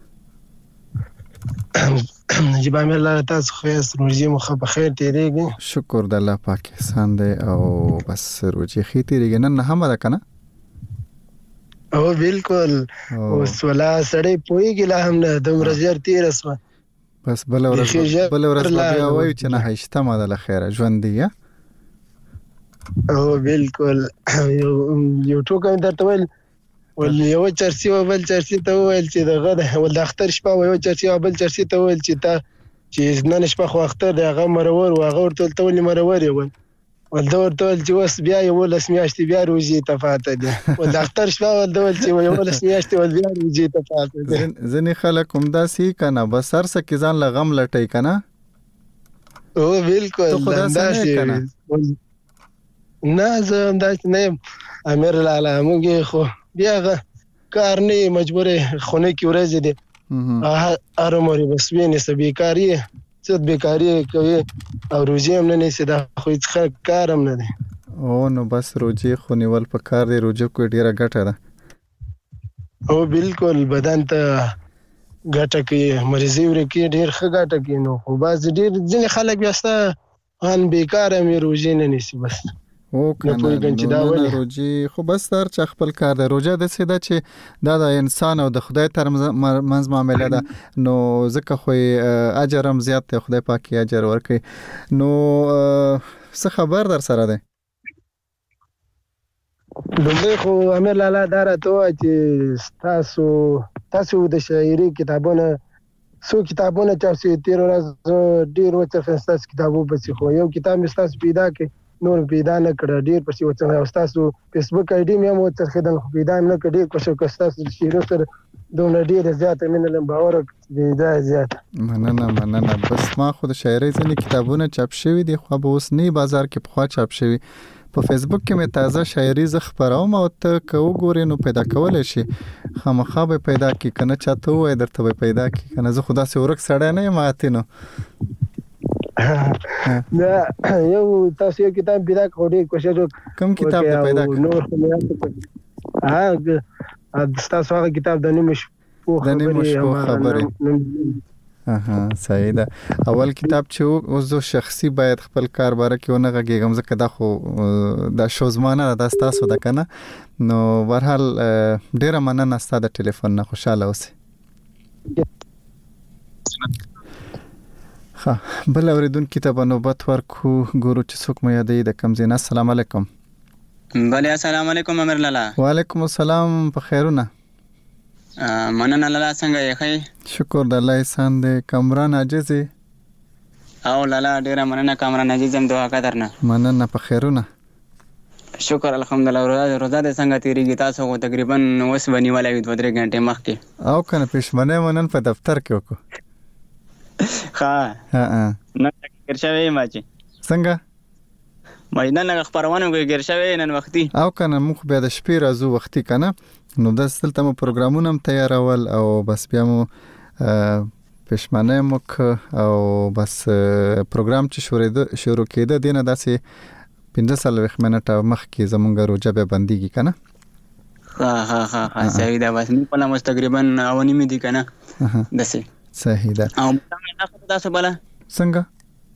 نجیب عامر لاله تاسو خیر روزي مو خو په خیر تیریږي؟ شکر د الله پاک احسان دی او بس روزي خې تیریږي. نن هم ده کنه؟ او بالکل اوس ولا سړی پويږي لا هم نه د ورځ تیر اسمه بس بل ورځ بل ورځ بیا وایو چې نه هیڅ ما د خیره ژوند دی. او بالکل یو ټوکه درته ویل ول یو چرسي او بل چرسي ته ویل چې دغه ول د اختر شپه یو چرسي او بل چرسي ته ویل چې تا چې نن شپه خو اختر دی هغه مرور او هغه ورته ته ول مرور یو ول د ورته چې وس بیا یو لس میاشتې بیا روزي تفاته دي ول د اختر شپه ول د ول چې یو لس میاشتې ول بیا روزي تفاته دي. ځنې خلک هم داسې کنه بس سر سکه ځان له غم لټای کنه. او بالکل داسې نه زه داسې نه امیر لاله موږ خو بیا کار نه مجبورې خونه کې ورځې دي هر موري بس وینې سه بیکاری څه بیکاری کوي او روزي هم نه نسی دا خو هیڅ کار هم نه دی. او نو بس روزي خو نیول په کار دی، روزي کوي ډیره ګټه ده. او بالکل بدن ته ګټه کوي، مریضي ورکی ډیر ښه ګټه کوي. نو خو باز ډیر ځینې خلک بیاسته ان بیکاره مې روزي نه نیسی بس او کنه نو روزي خو بس تر چ خپل کار دی. روزه د سیده چې دا د انسان او د خدای تر منځ معاملې ده، نو ځکه خو اجر هم زیات دی، خدای پاک اجر ورکړي. نو څه خبر در سره ده؟ دوی خو امیر لاله داره ته چې تاسو تاسو د شاعري کتابونه سو کتابونه چې تیر ورځ ډیر وڅ فستاس کتابو پسې خو یو کتاب مستاس پیدا کې نور پیدا نه کړ، ډیر پسې وڅ تاسو فیسبوک آی ډی مې مو تر خدای خو پیدا نه کړ، ډیر کوشش کوستاس شیرو سره دومره ډیر زیات مینه لم باور دی دا زیات. مننه مننه. بس ما خو د شاعري ځنې کتابونه چاپ شوي دي، خو به اوس نه بازار کې په خوا چاپ شوي. په فیسبوک کې مې تازه شاعري ز خبروم او ته کو ګورې نو پیدا کولای شي، خامخا به پیدا کی کنه چاته وای درته به پیدا کی کنه. زه خدا سي ورک سړی نه ماته نو دا یو تاسو یو کتاب پیدا کړی کوشش کوم کتاب پیدا کړ؟ نور ها تاسو هغه کتاب د نیمه شپو خبرې. اها صحیح ده. اول کتاب چې اوس زه شخصي باید خپل کار باره کې ونه غږیږم ځکه دا خو دا شوزمانه ده تاسو ده کنه. نو برحال ډیره مننه ستاسو د ټلیفون نه، خوشاله اوسئ. ها بل اوریدونکو ته به نوبت ورکو، ګورو چې څوک مې یادې د کوم ځای نه. السلام علیکم. بله السلام علیکم امیر لاله. وعلیکم السلام، په خیرونه؟ مننه لاله، څنګه یې؟ ښه شکر د الله احسان دی. کامران عاجز او لاله ډیره مننه، کامران عاجز هم دعا قدر نه. مننه، په خیرونه؟ شکر الحمدلله. روزه د څنګه تیریږي؟ تاسو خو تقریبا اوس بنیولای دوه درې غنټې مخکې او کنه پښمنه منن په دفتر کې وکړو. ها ها نن ګرځوي ما چې څنګه مېدان له خبرونه کوي ګرځوي نن وختي او کنه موږ بیا د شپې راځو وختي کنه. نو د سلته مو پروګرامونه هم تیارول او بس بیا مو پښمنه مو او بس پروګرام چې شروع کېده دینه داسې پنځه سلويخ منټه مخکې زمونږ روجه به بنديږي کنه. ها ها ها صحیح ده. بس په لمس تقریبا اونی مې دي کنه دسه. صحیح ده. او تاسو بلا څنګه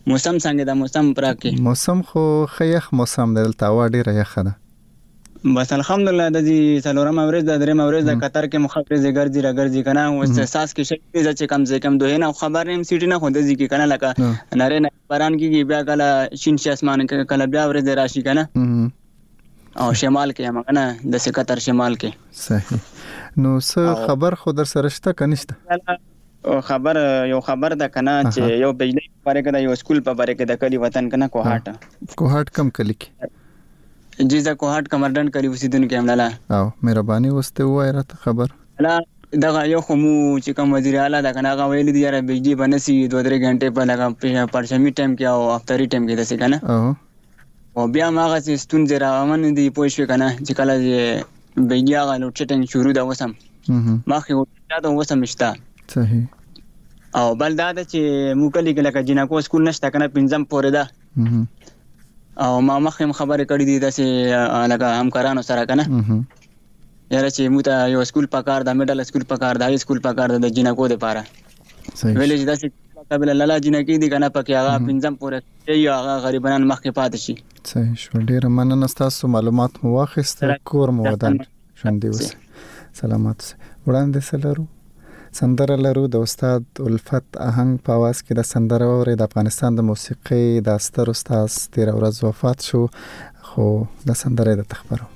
موسم څنګه د موسم پراکه موسم خو خیخ موسم دلته وا ډیره یخه ده بس الحمدلله د دې څلورم اورز د دریم اورز د قطر کې مخابره زګرځي راګرځي کنه او احساس کې شي چې کم سے کم دوه نه خبر نیم سیټی نه خو د ځکه کنه لکه ناره نه باران کې بیا کله شین شي اسمان کله بیا اورز راشي کنه او شمال کې هم کنه د قطر شمال کې صحیح نو څه خبر خو در سره شته کنيشته او خبر یو خبر ده کنه چې یو بجلی پاره کې د یو سکول په باره کې د کلی وطن کنه کوهاټ کوهاټ کم کلی کې جیزه کوهاټ کمردن کلی وسیدونکو هملاله او مهرباني وسته وای راته خبر لا دغه یو خمو چې کوم وزیر اعلی دا کنه هغه ویل دي یاره بجلی بنسي دوه درې غنټه په لګه پرشمي ټایم کې او افتری ټایم کې دسه کنه او او بیا ماغه ستون زرا ومن دي پوښښ کنه چې کله بجلی هغه لوټ چټنګ شروع دا وسم ماخه وټا دا وسم شتا صحیح او بل دا چې موکلی کې لکه جنکو سکول نشته کنه پنځم پورې ده او ما مخم خبره کړې دي چې لکه همکارانو سره کنه یاره چې موته یو سکول پکار دا میډل سکول پکار دا سکول پکار د جنکو لپاره ویلې دا چې قبل لاله جنکی دي کنه پکې هغه پنځم پورې یو هغه غریبانو مخکې پاتې شي صحیح شو ډیر مننه تاسو معلومات مو واخیسته کور مو ودان شوندې اوس سلامات وړاندې سلرو سندره لرو د استاد الفت آهنګ په आवाज کې د سندره اوري د افغانستان د موسیقي د ستر استاد تیر ورځ وفات شو خو د سندره د تخبرو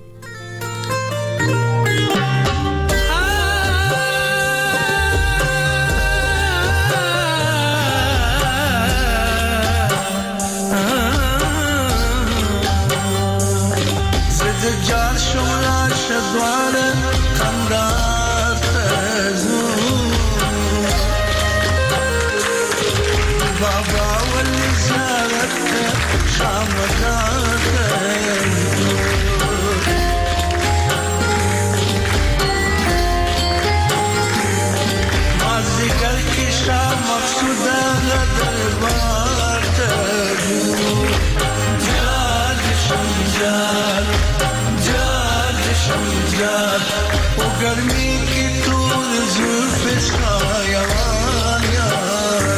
زد جار شولا شدوار کمرات بابا واللي زارت شامدات مازی گل کی شام مقصودا دربار تجو جاد شمجاد جاد شمجاد او گرمی کی طول زلف اسکایوان یار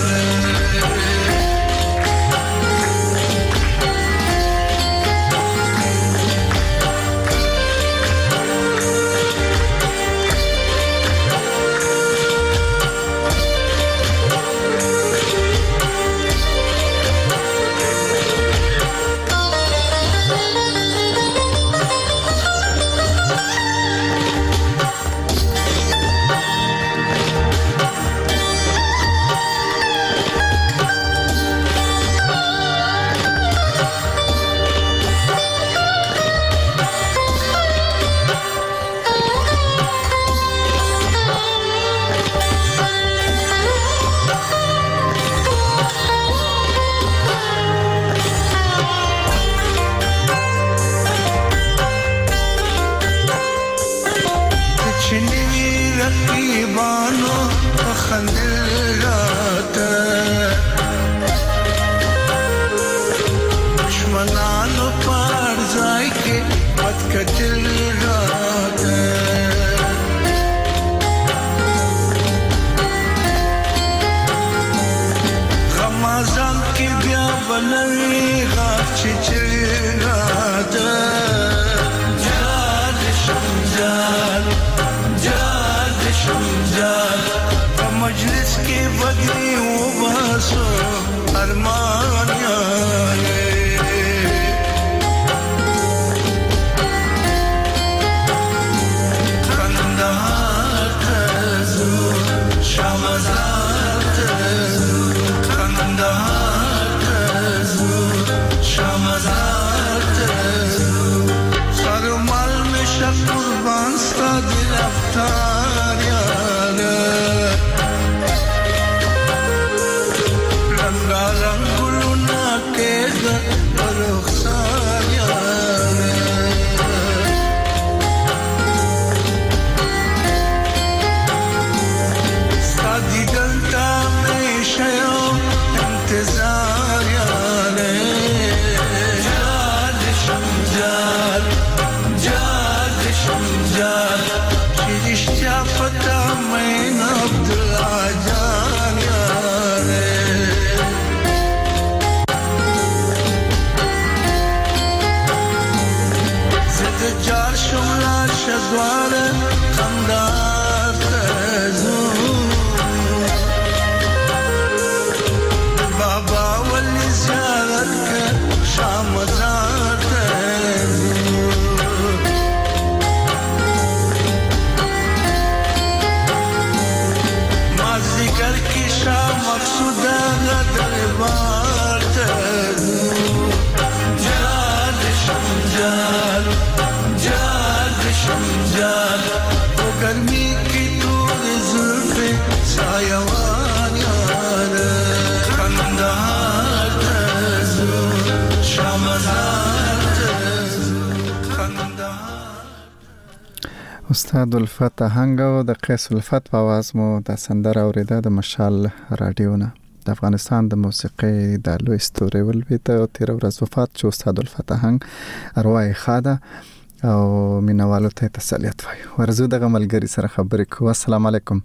استاد الفت هنګو د قیس الفت په आवाज مو د سندره اوریده د مشال رادیو نه د افغانستان د موسیقي د لوی ستوري ولویته تیر ورځ وفات شو استاد الفت هنګ ارواح خاده او مینوالو ته تسلیت وای ورزو د غملګری سره خبرې کوو. السلام علیکم.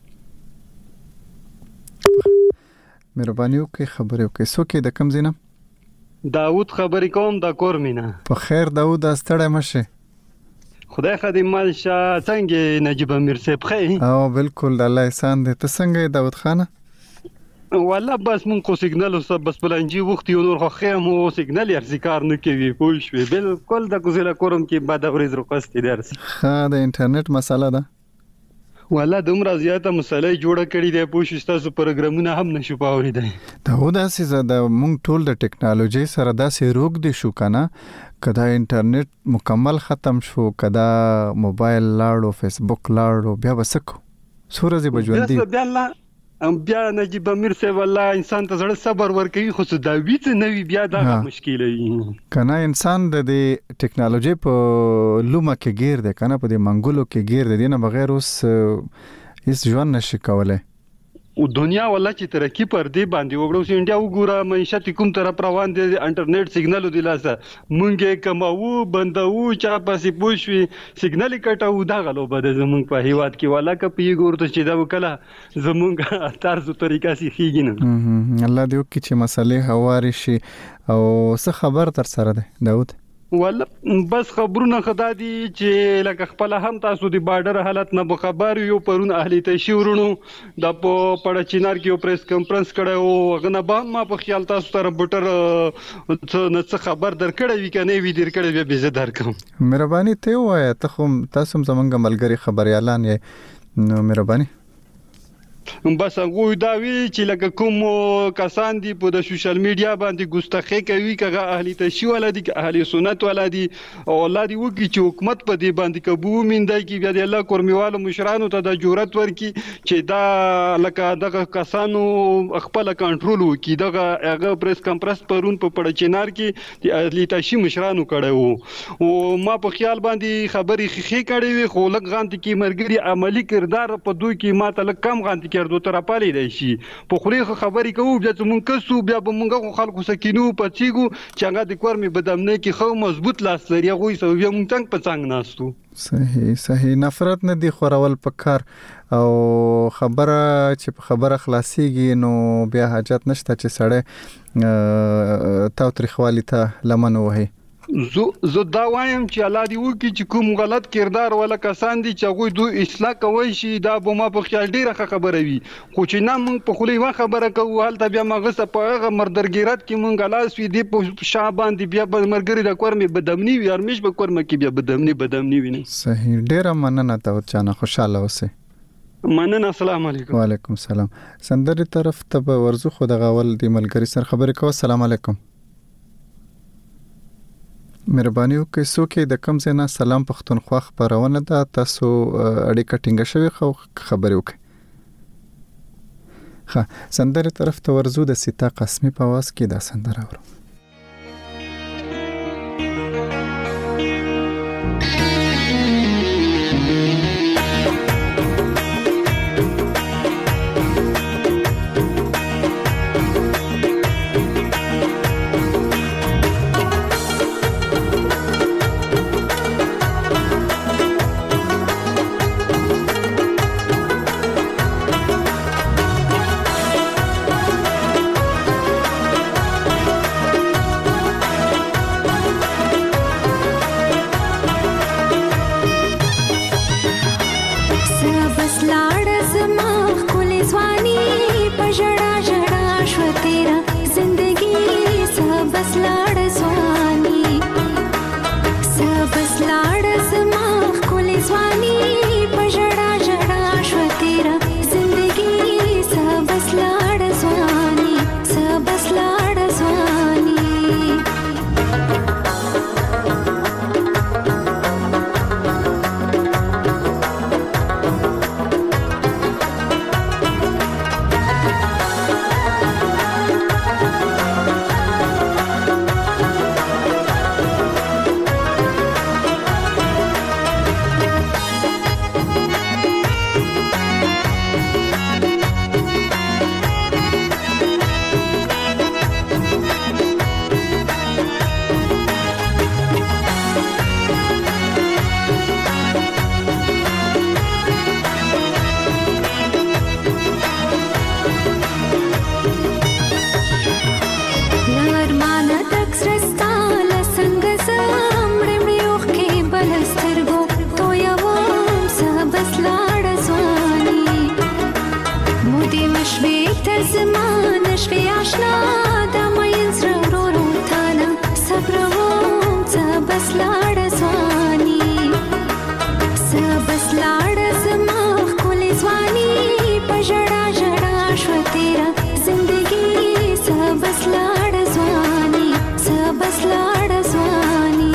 مهرباني وکړئ خبرې وکړئ. څوک د کوم ځای نه؟ داوود خبرې کوم د کور مینه. په خیر داوود ستړی مشه. خدای خدای مال شه څنګه نجیب امیر صاحب خې؟ او بالکل الله احسان دې. ته څنګه داوود خانه؟ والله بس مون کو سیګنال وسه بس بلنجي وخت یو نور خو خیم او سیګنال یې ذکر نه کوي پوه شو بالکل د کوزله کوم کې بعد ورځ رقص درس. ها د انټرنیټ مسله ده. والله دومره زیاته مسلې جوړه کړې ده پوه شو تاسو پروګرامونه هم نشو پاوري ده. داوود اسې د مونږ ټول د ټکنالوژي سره داسې روګ دي شو کنه کدا انټرنیټ مکمل ختم شو کدا موبایل لاړو فیسبوک لاړو بیا وسکو سورزي بجوندي بیا الله بیا نجیب امیر صاحب الله انسان ته زړه صبر ورکوي خو څه دا ویڅ نوي بیا دا مشکل وي کنه انسان د دې ټکنالوژي په لومه کې گیر دی کنه په دې منګولو کې گیر دی نه بغیر اوس هیڅ ژوند نشي کولای. او دنیا والله چې ترقی پر دی باندې وګړو چې انډیا وګوره معیشت کوم طرف روان دي انټرنیټ سیګنال دی لاسه مونږه کماوو بنداوو چا پاسې پوښوي سیګنال کټاو دا غلو بده زمونږ په هیواد کې والله ک پی ګورته چې دا وکړه زمونږ طرز طریقه سي خيږي نه. الله دې وکړي چې مسلې هواري شي او څه خبر تر سره ده داوود؟ والله بس خبرونه خدا دي چې لکه خپل هم تاسو د بارډر حالت نه خبر یو پرون اهلی تشورونو د په پړ چینار کې پریس کانفرنس کړو غنه با ما په خیال تاسو تر بوټر څه خبر درکړې وی کنه وی درکړې به زه درکم. مهرباني ته وای ته خو تاسو زمونږ ملګری خبريالان یې نو مهرباني بس هغه دا وی چې لکه کوم کسان دي په د سوشل میډیا باندې ګستاخی کوي کغه اهلی تشی ولادي اهلی سنت ولادي او ولادي وکي چې حکومت په دې باندې کبو میندای کی بیا د الله کورمیوالو مشرانو ته د جرأت ورکي چې دا لکه دغه کسانو خپل کنټرول وکي دغه هغه پریس کانفرنس پرون په پړ چینار کې د اهلی تشی مشرانو کړو او ما په خیال باندې خبري خخي کړې وي خو لګ غانت کې مرګري عملی کردار په دوی کې ما ته لګ کم غانت کړو تر پالي دی شي په خوري خبري کوو بیا مونږ کسو بیا مونږ خلکو سکینو پچیګو چې هغه د کورمي بدامنه کې خو مضبوط لاس لري هغه سو بیا مونږ څنګه پڅنګ ناستو. صحیح صحیح نفرت نه دی خورول پکار او خبره چې په خبره خلاصيږي نو بیا حاجت نشته چې سړی تاو تاریخوالي ته لمن وهي. زه زه دا وایم چې الله دې وکړي چې کوم غلط کردار ولا کسان دي چې هغه دوی اصلاح کوي شي دا به ما په خیال ډیره خبره وي خو چې نه مونږ په خولي وا خبره کوو حالت بیا مغه په هغه مردرګیرات کې مونږ لاس وی دی په شعبان دی بیا به مرګري د کورمي بدمنی وي ارمیش به کورمه کې بیا بدمنی بدمنی وي. صحیح ډیره مننه ته ورچانه خوشاله اوسه. مننه. السلام علیکم. وعلیکم السلام. سندري طرف ته ورزو خو د غول دی ملګری سره خبرې کوو. السلام علیکم. مهرباني وکړئ څوک د کوم ځای نه سلام پښتونخوا خبرونه ده تاسو اړیکه ټینګه شوی خو خبرې وکړئ. ښه سندره طرف ته ورزو د سیتا قسمي په आवाज کې دا سندره اورو. نشوي آشنا د مین زړه ورو تانا صبروم څه بس لاړ ځواني څه بس لاړ زما ښکلې ځواني په ژړا ژړا شوه تېره زندګي څه بس لاړ ځواني څه بس لاړ ځواني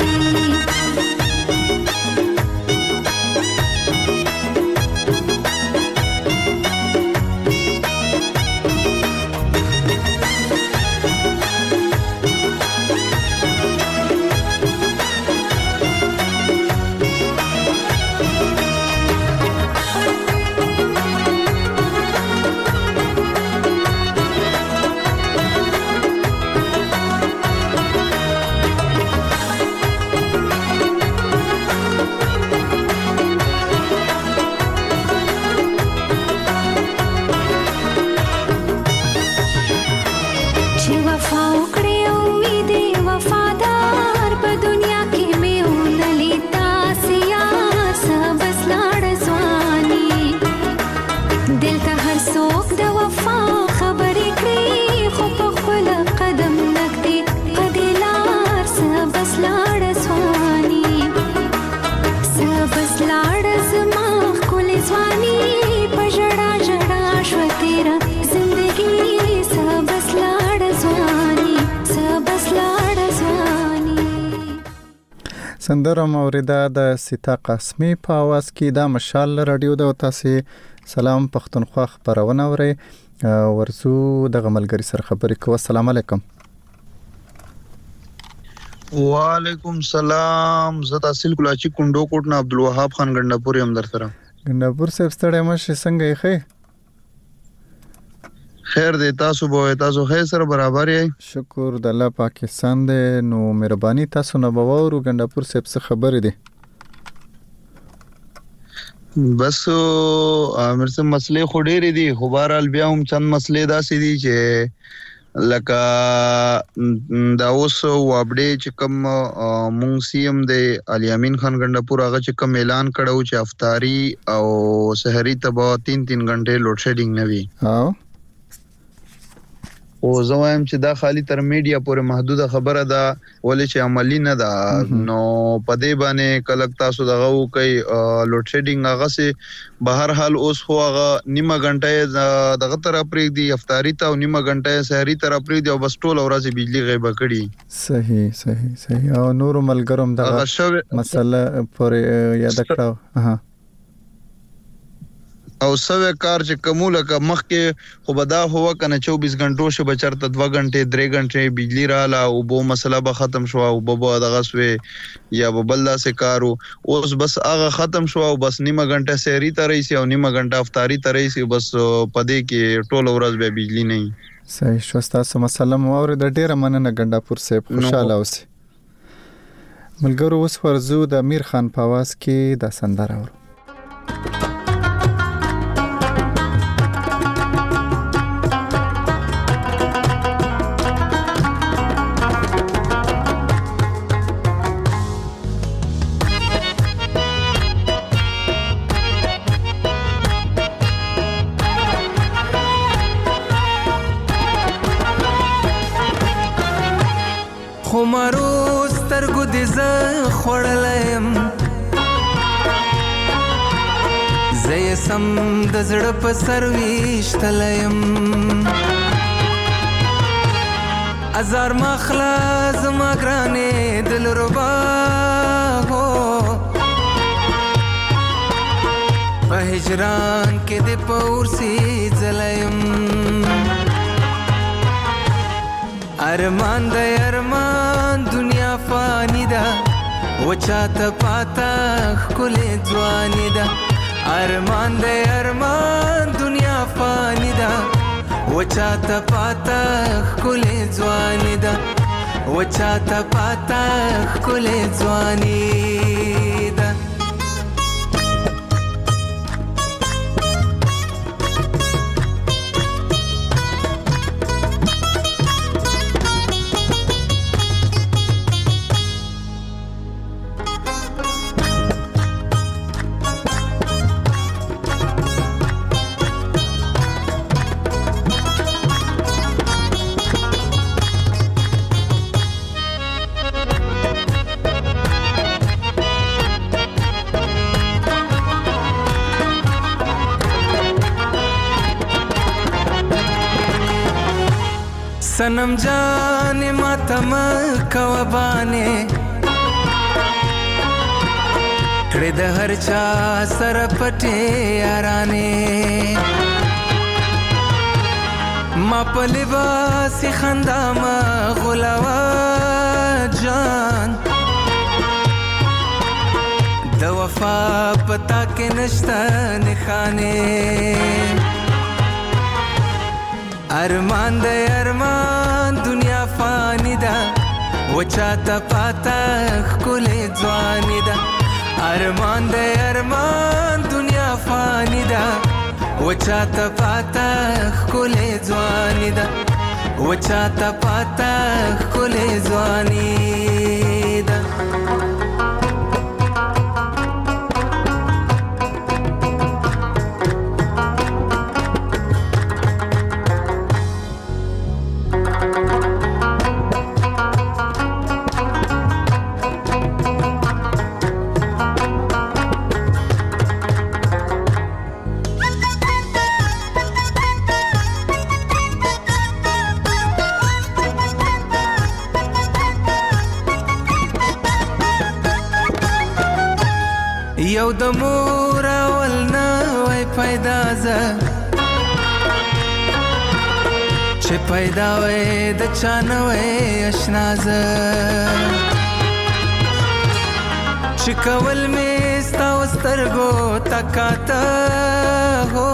سندره موریده د سیتا قاسمی په आवाज کې د مشال رادیو د تاسو سلام پښتونخوا خبرونه اوري ورسو د غملګری سره خبرې کوم. السلام علیکم. وعلیکم سلام. زه تحصیل کلاچی کندو کوټ نه عبدالوهاب خان ګندپور یم در سره. ګندپور صاحب ستړی مشه څنګه یې؟ خیر دی تاسو به تاسو خیر سره برابر یې؟ شکر د الله پاکستان دی. نو مهرباني تاسو نه بوورو ګندپور صاحب څه خبرې دي؟ بس امر څه مسلې خو ډېرې دي خو بهرحال بیا هم چند مسلې داسې دي چې لکه دا اوس وابډې چې کوم مونږ سی ام دی علي امین خان ګندپور هغه چې کوم اعلان کړو چې افطاری او سحری ته به تین تین غنټې لوډ شیډینګ نه وي. ها او زه وایم چې دا خالی تر میډیا پورې محدوده خبره ده ولې چې عملی نه ده. نو په دې باندې کلک تاسو دغه کوي لوډ شیډینګ هغه سي بهر حال اوس خو هغه نیمه غنټه دغه تر پرې دی افطاری ته او نیمه غنټه سحری تر پرې دی او بس ټول ورځ بجلی غیبه کړي. صحیح صحیح صحیح. او نور ملګروم دغه مسله پورې یاد کړو. ها او سوي کار چې کومه کا مخکې خو بدا هوا کنه چوبیس غنټو شه بچرته دوه غنټې درې غنټې بجلی رااله او بو مسله به ختم شو او بو دغه سوي یا بلدا سه کارو اوس بس هغه ختم شو او بس نیمه غنټه سحری ته رئیس او نیمه غنټه افطاری ته رئیس بس پدې کې ټول ورځ به بجلی نه. صحیح شو. تاسو مسله مو د ډیره مننه ګندپور صاحب خوشاله اوسئ. ملګرو اوس ورزو د امیر خان په आवाज کې د سندره ورو. خمارو سترګو دې زه خوړلم زه یې سم د زړه په سر ویشتلم ازار مخلا زما ګرانې دلربا هو په هجران کې دې پورسي ځلم ارمان د ارمان دنیا فانی ده وچاته پاتا خلې ځواني ده ارمان د ارمان دنیا فانی ده وچاته پاتا خلې ځواني ده وچاته پاتا خلې ځواني ده. सनम जाने मातम कवबाने کړه د هر چا سره پټه یارانه ما په لباس خندا ما غلاوا جان د وفا پتا کې نشته نخانه ارمان د ارمان دنیا فانی ده وچا ته پاتا خله ځواني ده ارمان د ارمان دنیا فانی ده وچا ته پاتا خله ځواني ده وچا ته پاتا خله ځواني ده یو د مور اول نه وای پیدا ز چې پیدا وای د چانه وای آشنا ز چې کول می ستا وسترګو تکاته هو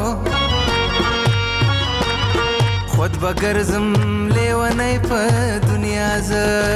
خود بغرزم لیونی په دنیا ز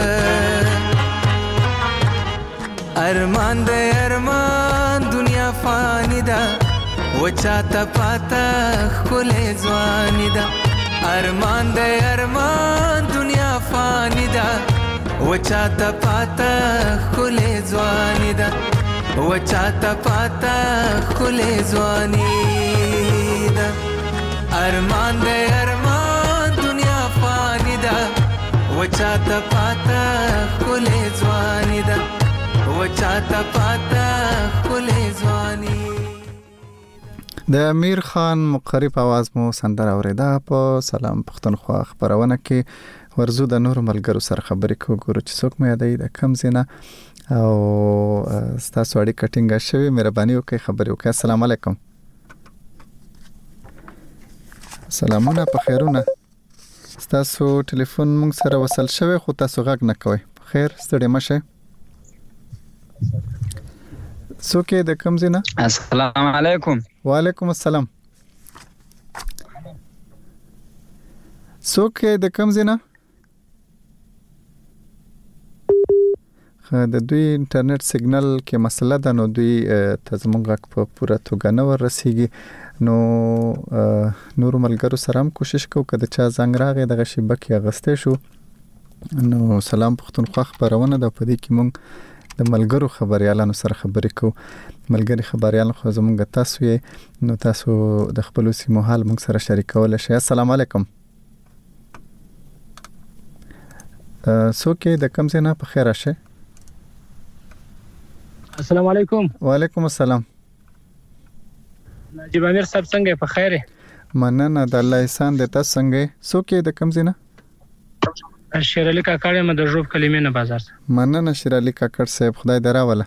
ارمان د ارمان دنیا فانی ده وچا ته پاتا خله ځواني ده ارمان د ارمان دنیا فانی ده وچا ته پاتا خله ځواني ده وچا ته پاتا خله ځواني ده ارمان د ارمان دنیا فانی ده وچا ته پاتا خله ځواني ده وچاته پاتا خله ځواني د امیر خان مقرب आवाज مو سندره اوریدا په سلام پښتونخوا خبرونه کې ورزو د نور ملګرو سره خبرې کوو ګورو چې څوک مې یادې د کم زینه او ستاسو اړیکه ټینګه شوې مهرباني وکړئ خبرې وکړئ السلام علیکم سلامونه په خیرونه ستاسو ټلیفون مونږ سره وصل شوی خو تاسو غږ نه کوئ خیر ستړي مشه څوک د کوم زینه السلام علیکم وعلیکم السلام څوک د کوم زینه خا د دوی انټرنیټ سیګنل کې مسله ده نو دوی تزمون غږ په پوره توګه نه ورسیږي نو نور ملګرو سره هم کوشش کوو کله چې زنګ راغی دغه شبکې اغسته شو نو سلام پښتونخوا خبرونه د پدې کې مونږ د ملګرو خبريالانو سره خبرې کوو ملګری خبريال خو زمونږ تاسو یې نو تاسو د خپل سیمو حال مونږ سره شریکول شئ السلام علیکم څوک د کوم ځای نه په خیر راشه السلام علیکم وعلیکم السلام نجیب امیر صاحب څنګه په خیر مننه د الله احسان د تاسو څنګه څوک د کوم ځای نه شیرالی کاکړ یم د ژوب کلمې نه بازار مننه شیرالی کاکړ صاحب خدای دراوله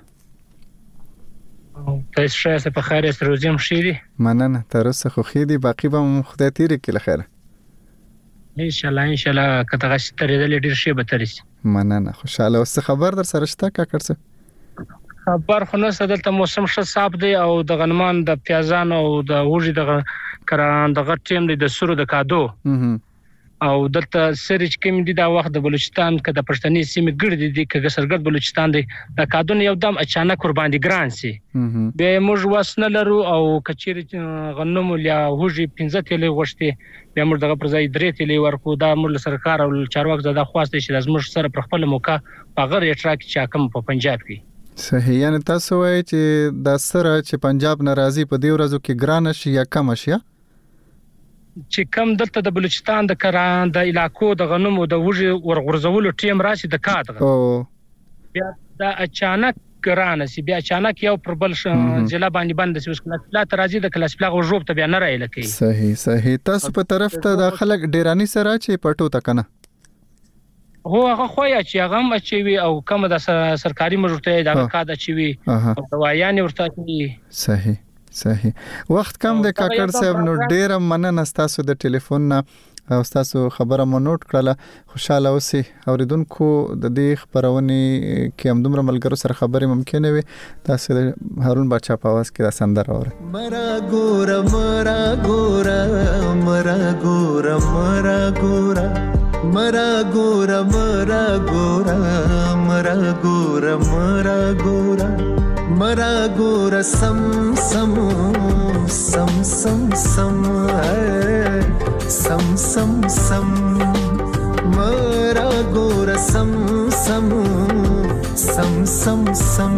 تاسو شه په خیر سره روزیم شيري مننه تر اوسه خو خېدي باقی به خدای تیرې کله خیر ان شاء الله ان شاء الله کته غشتري د ډیر شی به ترسي مننه خوشاله اوس خبر در سره شته کاکړ څه خبر خو نه سدلته موسم ښه صاحب دی او د غنمان د پیازان او د وږي د کران د غټیم د سرو د کادو او دلته سرچ کوم دي دا وخت د بلوچستان کې د پښتني سیمې ګړد دي کې سرګرد بلوچستان دی د کادون یو دم اچانک قربان دي ګران سي به موږ وسنه لرو او کچيري غنم یا وږي پنځه تلې غشتي به موږ دغه پر ځای درې تلې ورکو دا موږ سرکار او چارواک زده خواسته چې زموږ سره پر خپل موقع په غیر ټراک چا کم په پنجاب کې صحیح یعنی تاسو وایي چې د سره چې پنجاب ناراضي په دی ورځو کې ګران شي یا کم شي چې کم دلته د بلوچستان د کران د علاقو د غنمو د وږي ورغورځولو ټیم راشي د کاټ او بیا د اچانک ګران سي بیا اچانک یو پر بل ضلع باندې بند سي اوس لا ترازی د کلاس پلاغ ژوب ته بیا نه راي لکه صحیح صحیح تاسو په طرف ته د خلک ډیرانی سره چې پټو تکنه هو هغه خویا چې هغه هم چې وي او کوم د سرکاري مجرته د کاده چې وي او دوايان ورته کوي صحیح صحیح وخت کم د کاکړ صاحب نو ډیر مننه تاسو د ټلیفون نه او تاسو خبره مو نوٹ کړله خوشاله اوسئ اوریدونکو د دې خبرونه کې هم دومره ملګرو سره خبرې ممکن وي تاسو د هارون بچا په आवाज کې دا سندره اورئ مرا ګور مرا ګور مرا ګور مرا ګور مرا ګور مرا ګور مرا ګور مرا ګور مرا ګور سم سم سم سم سم سم سم سم مرا ګور سم سم سم سم سم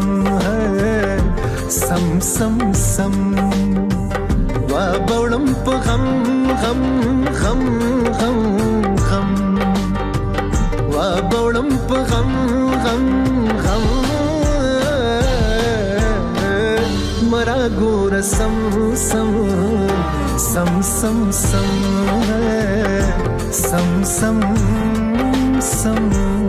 سم سم سم وا بولم په غم غم غم غم غم وا بولم په غم غم غم مرا ګور سم سم سم سم سم سم سم سم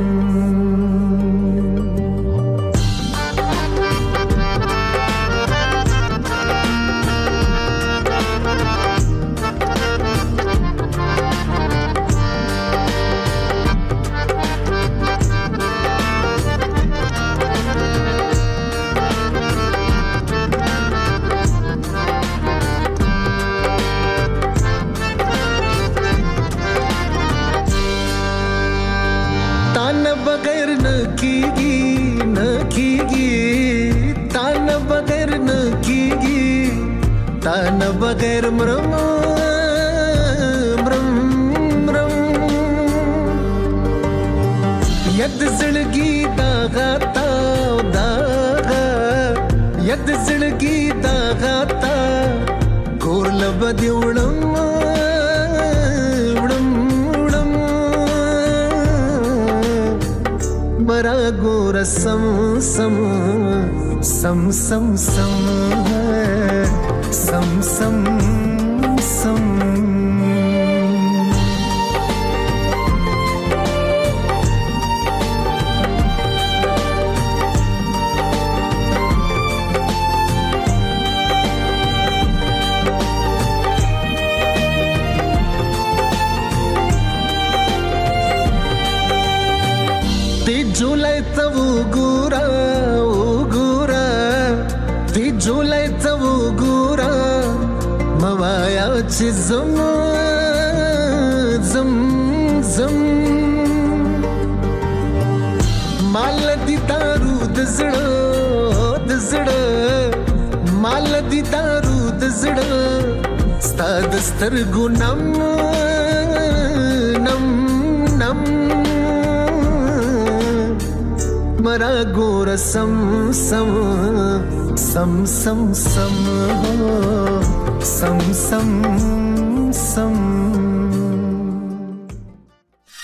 तान बगैर मरम मरम मरम यद जिंदगी दागा ता दागा यद जिंदगी दागा ता गोल बदी उड़म उड़म उड़म मरा गोर सम सम सम सम सम सम सम सम ते जुलाई तव गुरा ओ गुरा ते जुलाई तव गुरा मवाया ची zam zam zam माल दी दारू د زړه د زړه माल दी दारू د زړه ستاد سترګو نم نم نم مرا ګور سم سم سم سم سم سم سم سم